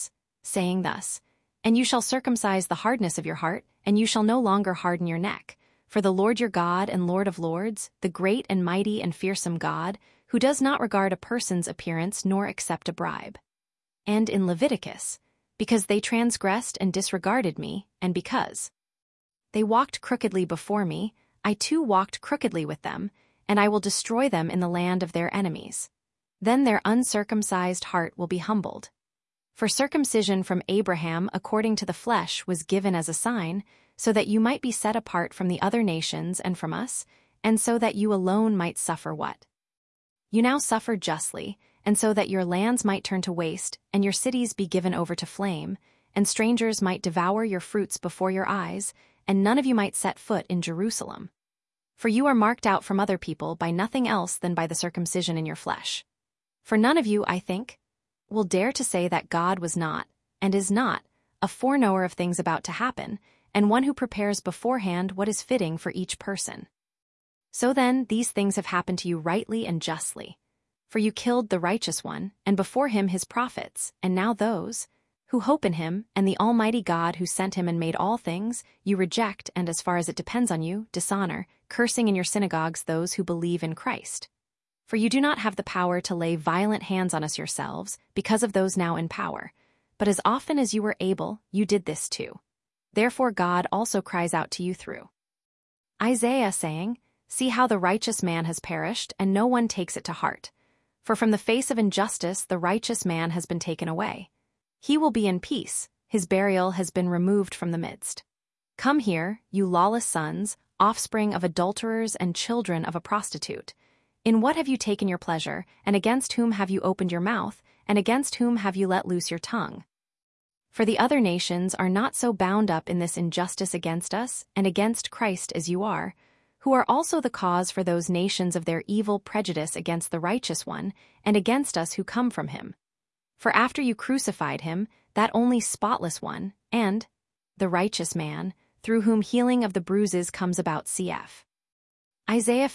saying thus, "And you shall circumcise the hardness of your heart, and you shall no longer harden your neck. For the Lord your God and Lord of lords, the great and mighty and fearsome God, who does not regard a person's appearance nor accept a bribe." And in Leviticus, "Because they transgressed and disregarded me, and because they walked crookedly before me, I too walked crookedly with them, and I will destroy them in the land of their enemies. Then their uncircumcised heart will be humbled. For circumcision from Abraham according to the flesh was given as a sign, so that you might be set apart from the other nations and from us, and so that you alone might suffer what you now suffer justly, and so that your lands might turn to waste, and your cities be given over to flame, and strangers might devour your fruits before your eyes, and none of you might set foot in Jerusalem. For you are marked out from other people by nothing else than by the circumcision in your flesh. For none of you, I think, will dare to say that God was not, and is not, a foreknower of things about to happen, and one who prepares beforehand what is fitting for each person. So then, these things have happened to you rightly and justly. For you killed the righteous one, and before him his prophets, and now those who hope in him and the Almighty God who sent him and made all things, you reject, and as far as it depends on you, dishonor, cursing in your synagogues those who believe in Christ. For you do not have the power to lay violent hands on us yourselves, because of those now in power. But as often as you were able, you did this too. Therefore God also cries out to you through Isaiah, saying, "See how the righteous man has perished, and no one takes it to heart. For from the face of injustice the righteous man has been taken away. He will be in peace, his burial has been removed from the midst. Come here, you lawless sons, offspring of adulterers and children of a prostitute. In what have you taken your pleasure, and against whom have you opened your mouth, and against whom have you let loose your tongue? For the other nations are not so bound up in this injustice against us and against Christ as you are, who are also the cause for those nations of their evil prejudice against the righteous one and against us who come from him. For after you crucified him, that only spotless one, and the righteous man, through whom healing of the bruises comes about cf. Isaiah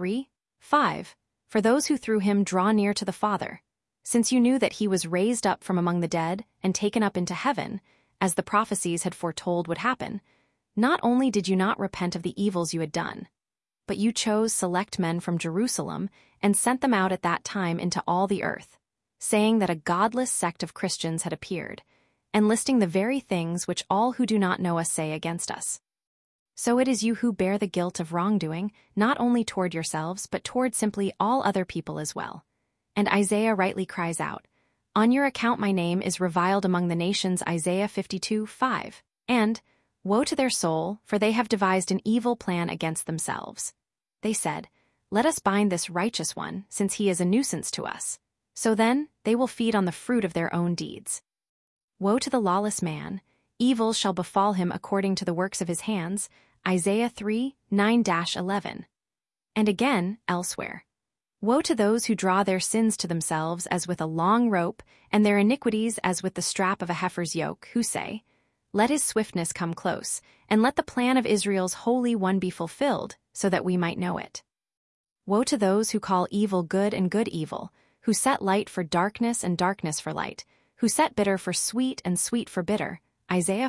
53:5, for those who through him draw near to the Father, since you knew that he was raised up from among the dead and taken up into heaven, as the prophecies had foretold would happen, not only did you not repent of the evils you had done, but you chose select men from Jerusalem and sent them out at that time into all the earth, saying that a godless sect of Christians had appeared, and listing the very things which all who do not know us say against us. So it is you who bear the guilt of wrongdoing, not only toward yourselves, but toward simply all other people as well. And Isaiah rightly cries out, "On your account my name is reviled among the nations," Isaiah 52:5, and, "Woe to their soul, for they have devised an evil plan against themselves. They said, 'Let us bind this righteous one, since he is a nuisance to us.' So then they will feed on the fruit of their own deeds. Woe to the lawless man, evil shall befall him according to the works of his hands," Isaiah 3:9-11. And again, elsewhere, "Woe to those who draw their sins to themselves as with a long rope, and their iniquities as with the strap of a heifer's yoke, who say, 'Let his swiftness come close, and let the plan of Israel's Holy One be fulfilled, so that we might know it.' Woe to those who call evil good and good evil, who set light for darkness and darkness for light, who set bitter for sweet and sweet for bitter," Isaiah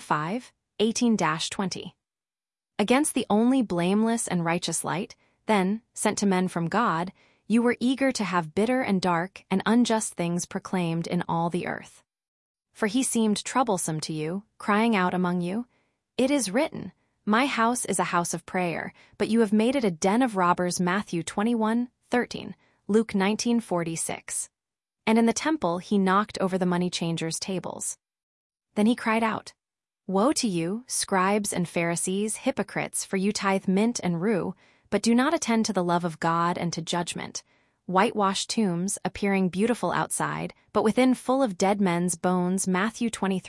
5:18-20. Against the only blameless and righteous light, then, sent to men from God, you were eager to have bitter and dark and unjust things proclaimed in all the earth. For he seemed troublesome to you, crying out among you, "It is written, 'My house is a house of prayer,' but you have made it a den of robbers," Matthew 21:13, Luke 19:46. And in the temple he knocked over the money changers' tables. Then he cried out, "Woe to you, scribes and Pharisees, hypocrites, for you tithe mint and rue, but do not attend to the love of God and to judgment. Whitewashed tombs, appearing beautiful outside, but within full of dead men's bones," Matthew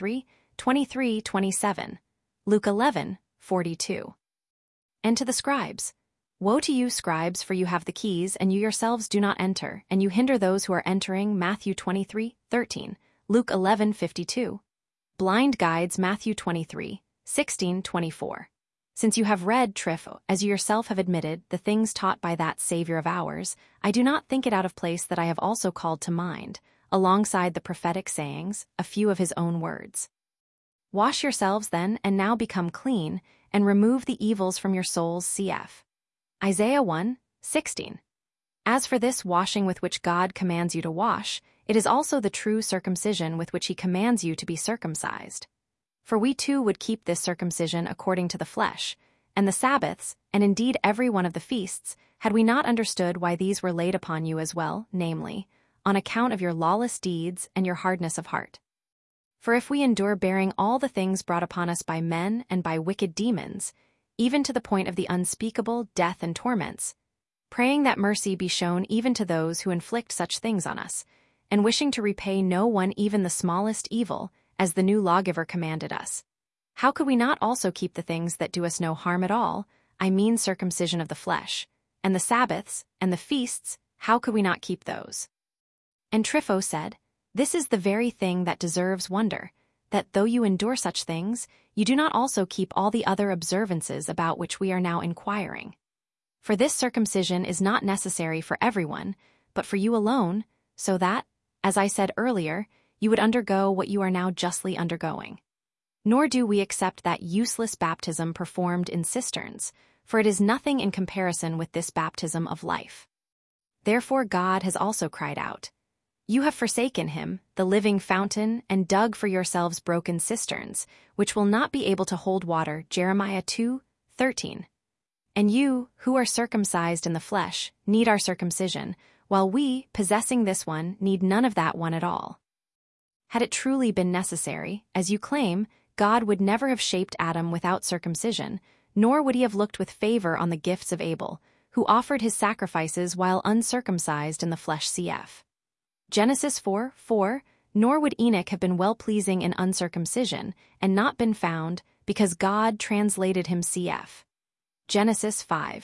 23:23-27, Luke 11:42. And to the scribes, "Woe to you, scribes, for you have the keys, and you yourselves do not enter, and you hinder those who are entering," Matthew 23:13, Luke 11:52. Blind guides, Matthew 23:16-24. "Since you have read, Trypho, as you yourself have admitted, the things taught by that Savior of ours, I do not think it out of place that I have also called to mind, alongside the prophetic sayings, a few of his own words. Wash yourselves then and now become clean, and remove the evils from your souls. Cf. Isaiah 1:16. As for this washing with which God commands you to wash, it is also the true circumcision with which he commands you to be circumcised. For we too would keep this circumcision according to the flesh, and the Sabbaths, and indeed every one of the feasts, had we not understood why these were laid upon you as well, namely, on account of your lawless deeds and your hardness of heart. For if we endure bearing all the things brought upon us by men and by wicked demons, even to the point of the unspeakable death and torments, praying that mercy be shown even to those who inflict such things on us, and wishing to repay no one even the smallest evil, as the new lawgiver commanded us, how could we not also keep the things that do us no harm at all, I mean circumcision of the flesh, and the Sabbaths, and the feasts, how could we not keep those? And Trypho said, This is the very thing that deserves wonder, that though you endure such things, you do not also keep all the other observances about which we are now inquiring. For this circumcision is not necessary for everyone, but for you alone, so that, as I said earlier, you would undergo what you are now justly undergoing. Nor do we accept that useless baptism performed in cisterns, for it is nothing in comparison with this baptism of life. Therefore God has also cried out, You have forsaken him, the living fountain, and dug for yourselves broken cisterns, which will not be able to hold water. Jeremiah 2:13. And you, who are circumcised in the flesh, need our circumcision, while we, possessing this one, need none of that one at all. Had it truly been necessary, as you claim, God would never have shaped Adam without circumcision, nor would he have looked with favor on the gifts of Abel, who offered his sacrifices while uncircumcised in the flesh. Cf. Genesis 4:4, nor would Enoch have been well-pleasing in uncircumcision, and not been found, because God translated him. Cf. Genesis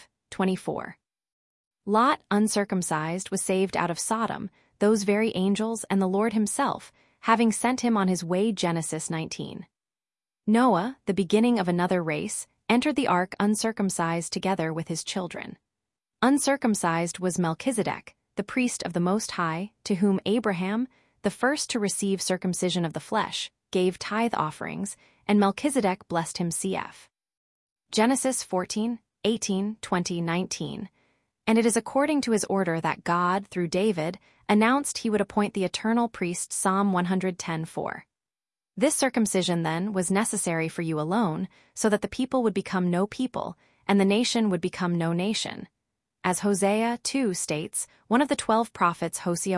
5:24. Lot, uncircumcised, was saved out of Sodom, those very angels and the Lord himself, having sent him on his way. Genesis 19. Noah, the beginning of another race, entered the ark uncircumcised together with his children. Uncircumcised was Melchizedek, the priest of the Most High, to whom Abraham, the first to receive circumcision of the flesh, gave tithe offerings, and Melchizedek blessed him. Cf. Genesis 14:18, 20, 19. And it is according to his order that God, through David, announced he would appoint the eternal priest. Psalm 110:4. This circumcision, then, was necessary for you alone, so that the people would become no people, and the nation would become no nation. As Hosea 2 states, one of the 12 prophets, Hosea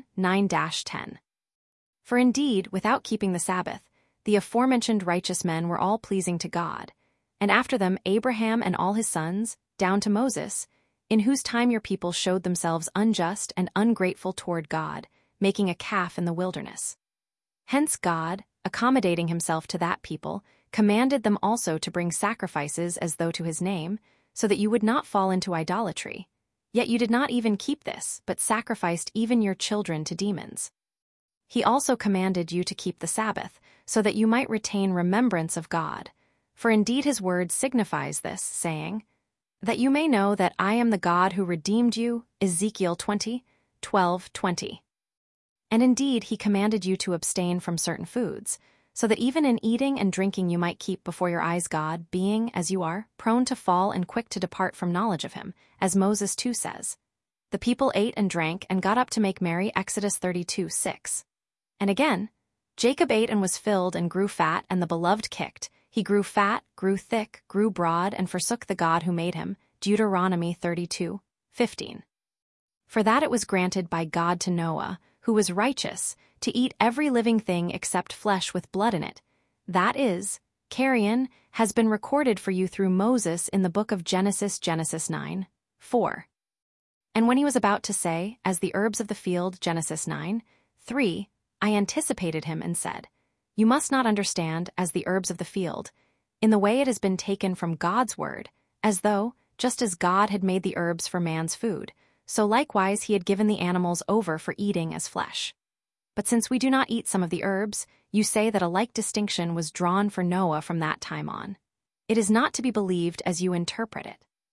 1:9-10. For indeed, without keeping the Sabbath, the aforementioned righteous men were all pleasing to God, and after them Abraham and all his sons, down to Moses, in whose time your people showed themselves unjust and ungrateful toward God, making a calf in the wilderness. Hence God, accommodating himself to that people, commanded them also to bring sacrifices as though to his name, so that you would not fall into idolatry. Yet you did not even keep this, but sacrificed even your children to demons. He also commanded you to keep the Sabbath, so that you might retain remembrance of God. For indeed his word signifies this, saying, That you may know that I am the God who redeemed you. Ezekiel 20:12-20. And indeed he commanded you to abstain from certain foods, so that even in eating and drinking you might keep before your eyes God, being, as you are, prone to fall and quick to depart from knowledge of him, as Moses too says. The people ate and drank and got up to make merry. Exodus 32:6. And again, Jacob ate and was filled and grew fat, and the beloved kicked. He grew fat, grew thick, grew broad, and forsook the God who made him. Deuteronomy 32:15. For that it was granted by God to Noah, who was righteous, to eat every living thing except flesh with blood in it. That is, carrion has been recorded for you through Moses in the book of Genesis. Genesis 9:4. And when he was about to say, as the herbs of the field. Genesis 9:3, I anticipated him and said, You must not understand as the herbs of the field, in the way it has been taken from God's word, as though, just as God had made the herbs for man's food, so likewise he had given the animals over for eating as flesh. But since we do not eat some of the herbs, you say that a like distinction was drawn for Noah from that time on. It is not to be believed as you interpret it.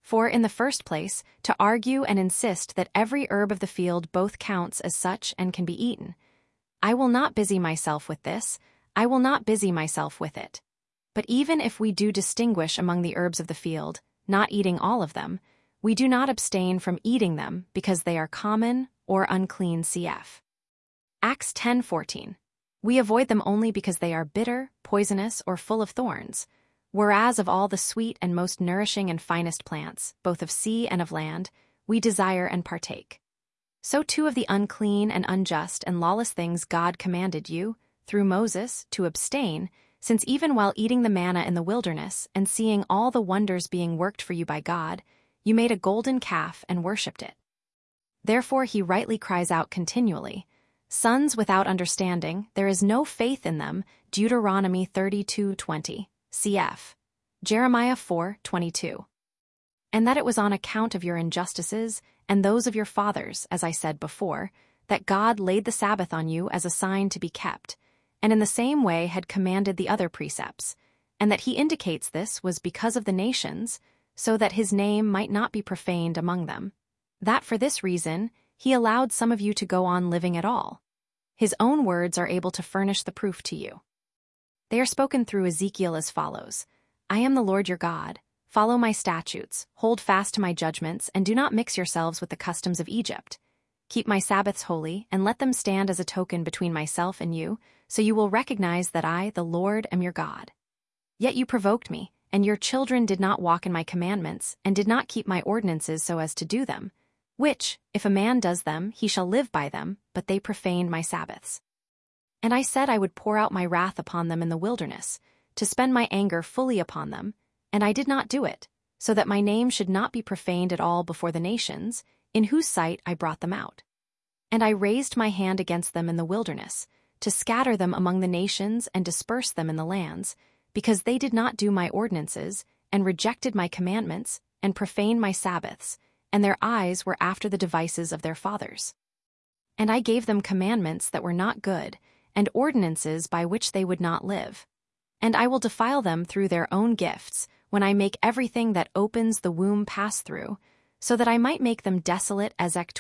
For, in the first place, to argue and insist that every herb of the field both counts as such and can be eaten. I will not busy myself with this, I will not busy myself with it. But even if we do distinguish among the herbs of the field, not eating all of them, we do not abstain from eating them because they are common or unclean cf. Acts 10:14. We avoid them only because they are bitter, poisonous, or full of thorns. Whereas of all the sweet and most nourishing and finest plants, both of sea and of land, we desire and partake. So too of the unclean and unjust and lawless things God commanded you, through Moses, to abstain, since even while eating the manna in the wilderness and seeing all the wonders being worked for you by God, you made a golden calf and worshipped it. Therefore he rightly cries out continually, "Sons without understanding, there is no faith in them," Deuteronomy 32:20. Cf. Jeremiah 4:22. And that it was on account of your injustices and those of your fathers, as I said before, that God laid the Sabbath on you as a sign to be kept, and in the same way had commanded the other precepts, and that he indicates this was because of the nations, so that his name might not be profaned among them, that for this reason he allowed some of you to go on living at all. His own words are able to furnish the proof to you. They are spoken through Ezekiel as follows: I am the Lord your God. Follow my statutes, hold fast to my judgments, and do not mix yourselves with the customs of Egypt. Keep my Sabbaths holy, and let them stand as a token between myself and you, so you will recognize that I, the Lord, am your God. Yet you provoked me, and your children did not walk in my commandments, and did not keep my ordinances so as to do them, which, if a man does them, he shall live by them, but they profaned my Sabbaths. And I said I would pour out my wrath upon them in the wilderness, to spend my anger fully upon them, and I did not do it, so that my name should not be profaned at all before the nations, in whose sight I brought them out. And I raised my hand against them in the wilderness, to scatter them among the nations and disperse them in the lands, because they did not do my ordinances, and rejected my commandments, and profaned my Sabbaths, and their eyes were after the devices of their fathers. And I gave them commandments that were not good, and ordinances by which they would not live. And I will defile them through their own gifts, when I make everything that opens the womb pass through, so that I might make them desolate. Ezek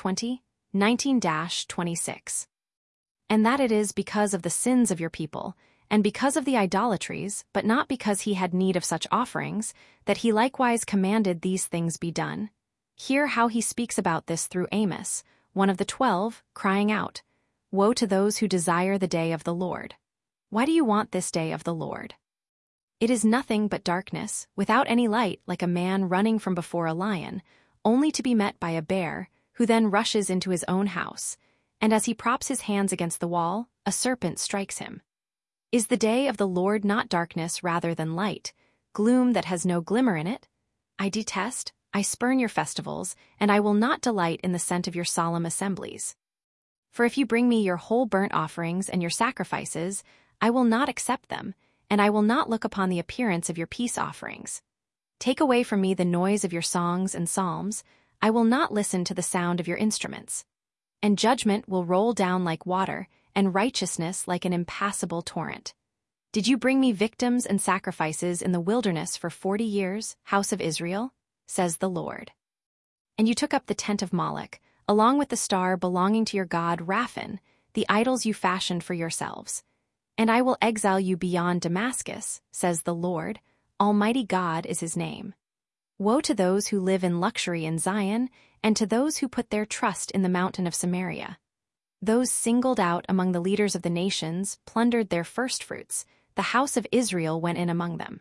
20:19-26. And that it is because of the sins of your people, and because of the idolatries, but not because he had need of such offerings, that he likewise commanded these things be done. Hear how he speaks about this through Amos, one of the 12, crying out, Woe to those who desire the day of the Lord. Why do you want this day of the Lord? It is nothing but darkness, without any light, like a man running from before a lion, only to be met by a bear, who then rushes into his own house, and as he props his hands against the wall, a serpent strikes him. Is the day of the Lord not darkness rather than light, gloom that has no glimmer in it? I detest, I spurn your festivals, and I will not delight in the scent of your solemn assemblies. For if you bring me your whole burnt offerings and your sacrifices, I will not accept them, and I will not look upon the appearance of your peace offerings. Take away from me the noise of your songs and psalms, I will not listen to the sound of your instruments. And judgment will roll down like water, and righteousness like an impassable torrent. Did you bring me victims and sacrifices in the wilderness for 40 years, house of Israel? Says the Lord. And you took up the tent of Moloch, along with the star belonging to your god Raphan, the idols you fashioned for yourselves. And I will exile you beyond Damascus, says the Lord, Almighty God is his name. Woe to those who live in luxury in Zion, and to those who put their trust in the mountain of Samaria. Those singled out among the leaders of the nations plundered their firstfruits, the house of Israel went in among them.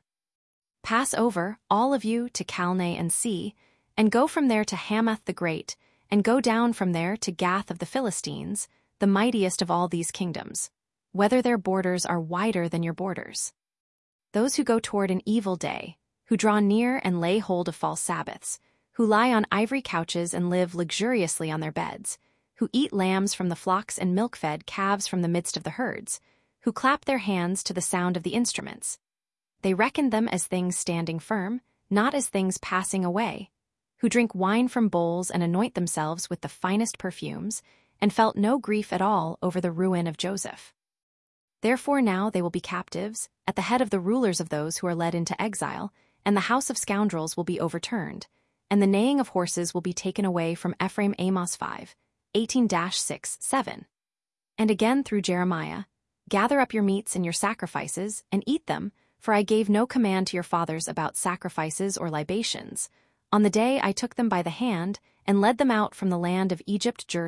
Pass over, all of you, to Calneh and see, and go from there to Hamath the Great, and go down from there to Gath of the Philistines, the mightiest of all these kingdoms, whether their borders are wider than your borders. Those who go toward an evil day, who draw near and lay hold of false Sabbaths, who lie on ivory couches and live luxuriously on their beds, who eat lambs from the flocks and milk-fed calves from the midst of the herds, who clap their hands to the sound of the instruments. They reckon them as things standing firm, not as things passing away, who drink wine from bowls and anoint themselves with the finest perfumes, and felt no grief at all over the ruin of Joseph. Therefore now they will be captives, at the head of the rulers of those who are led into exile, and the house of scoundrels will be overturned, and the neighing of horses will be taken away from Ephraim. Amos 5:18-6-7. And again through Jeremiah, gather up your meats and your sacrifices, and eat them, for I gave no command to your fathers about sacrifices or libations. On the day I took them by the hand, and led them out from the land of Egypt. Jer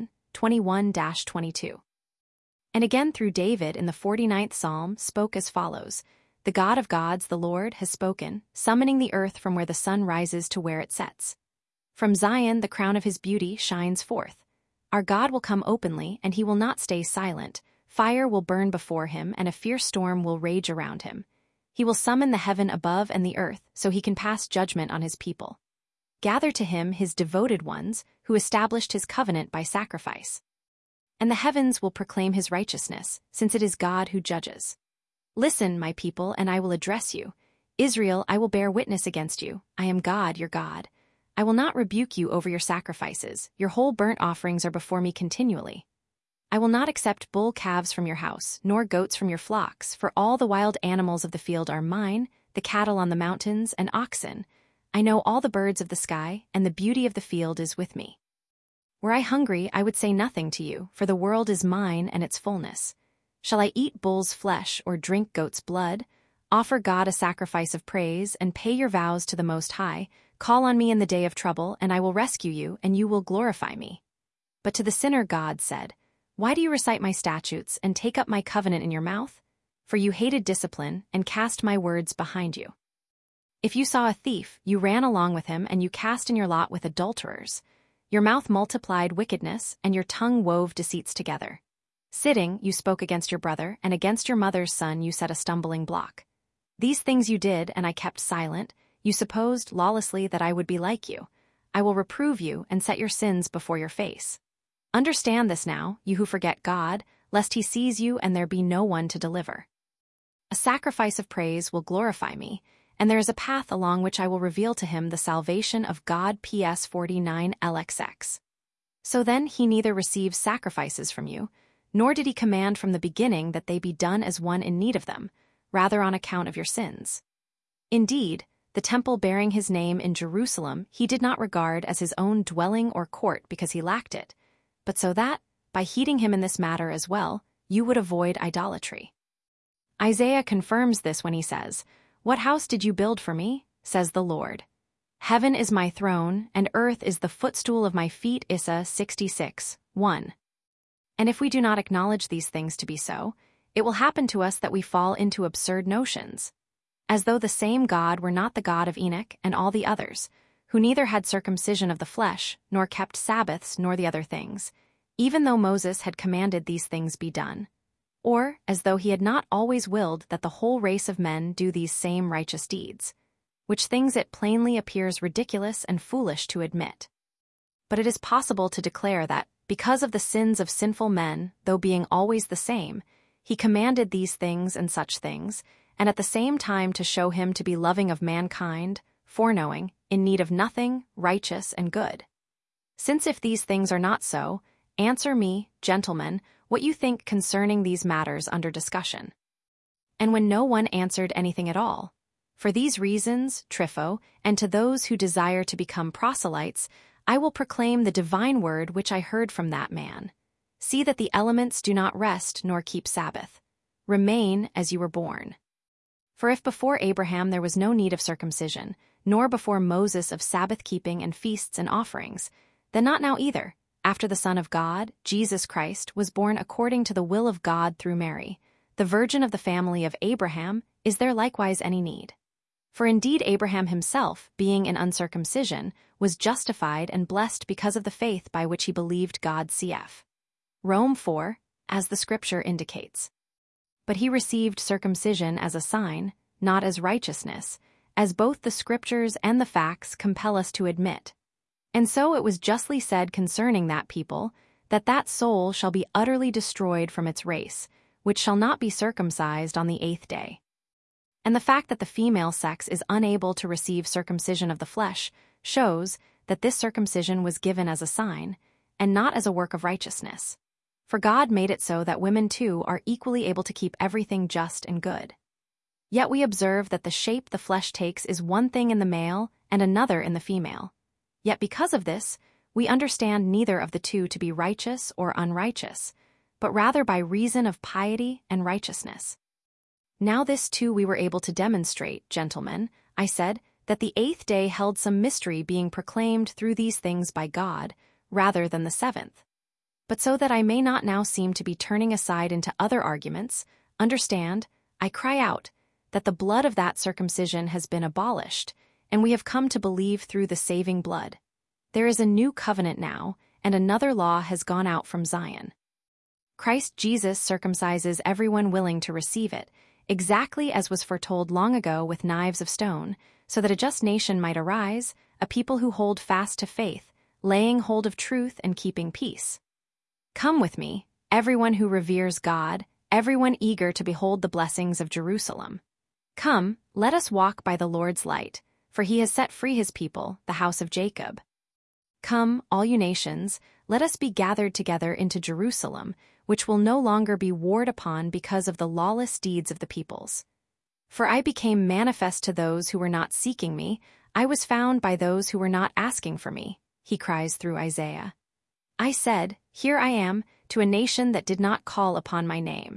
7:21-22. And again through David in the 49th Psalm spoke as follows: The God of gods, the Lord, has spoken, summoning the earth from where the sun rises to where it sets. From Zion the crown of his beauty shines forth. Our God will come openly, and he will not stay silent. Fire will burn before him, and a fierce storm will rage around him. He will summon the heaven above and the earth, so he can pass judgment on his people. Gather to him his devoted ones, who established his covenant by sacrifice. And the heavens will proclaim his righteousness, since it is God who judges. Listen, my people, and I will address you. Israel, I will bear witness against you. I am God, your God. I will not rebuke you over your sacrifices. Your whole burnt offerings are before me continually. I will not accept bull calves from your house, nor goats from your flocks, for all the wild animals of the field are mine, the cattle on the mountains, and oxen. I know all the birds of the sky, and the beauty of the field is with me. Were I hungry, I would say nothing to you, for the world is mine and its fullness. Shall I eat bull's flesh or drink goat's blood? Offer God a sacrifice of praise, and pay your vows to the Most High. Call on me in the day of trouble, and I will rescue you, and you will glorify me. But to the sinner God said, Why do you recite my statutes and take up my covenant in your mouth? For you hated discipline and cast my words behind you. If you saw a thief, you ran along with him, and you cast in your lot with adulterers. Your mouth multiplied wickedness, and your tongue wove deceits together. Sitting, you spoke against your brother, and against your mother's son you set a stumbling block. These things you did, and I kept silent. You supposed lawlessly that I would be like you. I will reprove you and set your sins before your face. Understand this now, you who forget God, lest he seize you and there be no one to deliver. A sacrifice of praise will glorify me, and there is a path along which I will reveal to him the salvation of God. PS 49 LXX. So then he neither receives sacrifices from you, nor did he command from the beginning that they be done as one in need of them, rather on account of your sins. Indeed, the temple bearing his name in Jerusalem he did not regard as his own dwelling or court because he lacked it, but so that, by heeding him in this matter as well, you would avoid idolatry. Isaiah confirms this when he says, What house did you build for me? Says the Lord. Heaven is my throne, and earth is the footstool of my feet. Isaiah 66:1. And if we do not acknowledge these things to be so, it will happen to us that we fall into absurd notions, as though the same God were not the God of Enoch and all the others, who neither had circumcision of the flesh, nor kept Sabbaths, nor the other things, even though Moses had commanded these things be done, or as though he had not always willed that the whole race of men do these same righteous deeds, which things it plainly appears ridiculous and foolish to admit. But it is possible to declare that, because of the sins of sinful men, though being always the same, he commanded these things and such things, and at the same time to show him to be loving of mankind, foreknowing, in need of nothing, righteous and good. Since if these things are not so, answer me, gentlemen, what you think concerning these matters under discussion. And when no one answered anything at all, for these reasons, Trypho, and to those who desire to become proselytes, I will proclaim the divine word which I heard from that man. See that the elements do not rest nor keep Sabbath. Remain as you were born. For if before Abraham there was no need of circumcision, nor before Moses of Sabbath-keeping and feasts and offerings, then not now either, after the Son of God, Jesus Christ, was born according to the will of God through Mary, the virgin of the family of Abraham, is there likewise any need? For indeed Abraham himself, being in uncircumcision, was justified and blessed because of the faith by which he believed God. Cf. Rome 4, as the Scripture indicates. But he received circumcision as a sign, not as righteousness, as both the Scriptures and the facts compel us to admit. And so it was justly said concerning that people, that that soul shall be utterly destroyed from its race, which shall not be circumcised on the 8th day. And the fact that the female sex is unable to receive circumcision of the flesh shows that this circumcision was given as a sign, and not as a work of righteousness. For God made it so that women too are equally able to keep everything just and good. Yet we observe that the shape the flesh takes is one thing in the male and another in the female. Yet because of this, we understand neither of the two to be righteous or unrighteous, but rather by reason of piety and righteousness. Now this too we were able to demonstrate, gentlemen, I said, that the 8th day held some mystery being proclaimed through these things by God, rather than the 7th. But so that I may not now seem to be turning aside into other arguments, understand, I cry out, that the blood of that circumcision has been abolished, and we have come to believe through the saving blood. There is a new covenant now, and another law has gone out from Zion. Christ Jesus circumcises everyone willing to receive it, exactly as was foretold long ago with knives of stone, so that a just nation might arise, a people who hold fast to faith, laying hold of truth and keeping peace. Come with me, everyone who reveres God, everyone eager to behold the blessings of Jerusalem. Come, let us walk by the Lord's light, for he has set free his people, the house of Jacob. Come, all you nations, let us be gathered together into Jerusalem, which will no longer be warred upon because of the lawless deeds of the peoples. For I became manifest to those who were not seeking me, I was found by those who were not asking for me, he cries through Isaiah. I said, Here I am, to a nation that did not call upon my name.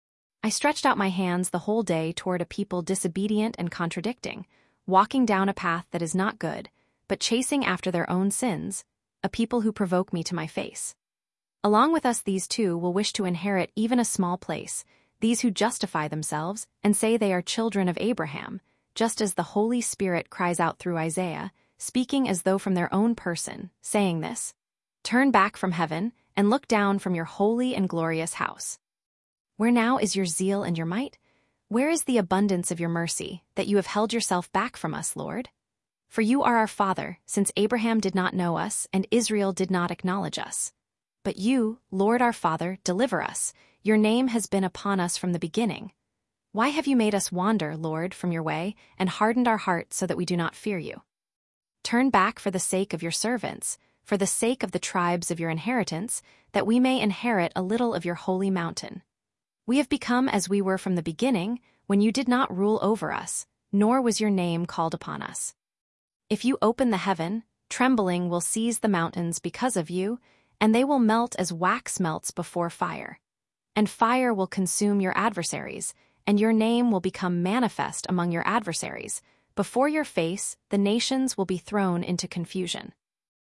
I stretched out my hands the whole day toward a people disobedient and contradicting, walking down a path that is not good, but chasing after their own sins, a people who provoke me to my face. Along with us these two will wish to inherit even a small place, these who justify themselves and say they are children of Abraham, just as the Holy Spirit cries out through Isaiah, speaking as though from their own person, saying this, Turn back from heaven and look down from your holy and glorious house. Where now is your zeal and your might? Where is the abundance of your mercy, that you have held yourself back from us, Lord? For you are our Father, since Abraham did not know us and Israel did not acknowledge us. But you, Lord our Father, deliver us. Your name has been upon us from the beginning. Why have you made us wander, Lord, from your way, and hardened our hearts so that we do not fear you? Turn back for the sake of your servants, for the sake of the tribes of your inheritance, that we may inherit a little of your holy mountain. We have become as we were from the beginning, when you did not rule over us, nor was your name called upon us. If you open the heaven, trembling will seize the mountains because of you, and they will melt as wax melts before fire. And fire will consume your adversaries, and your name will become manifest among your adversaries. Before your face, the nations will be thrown into confusion.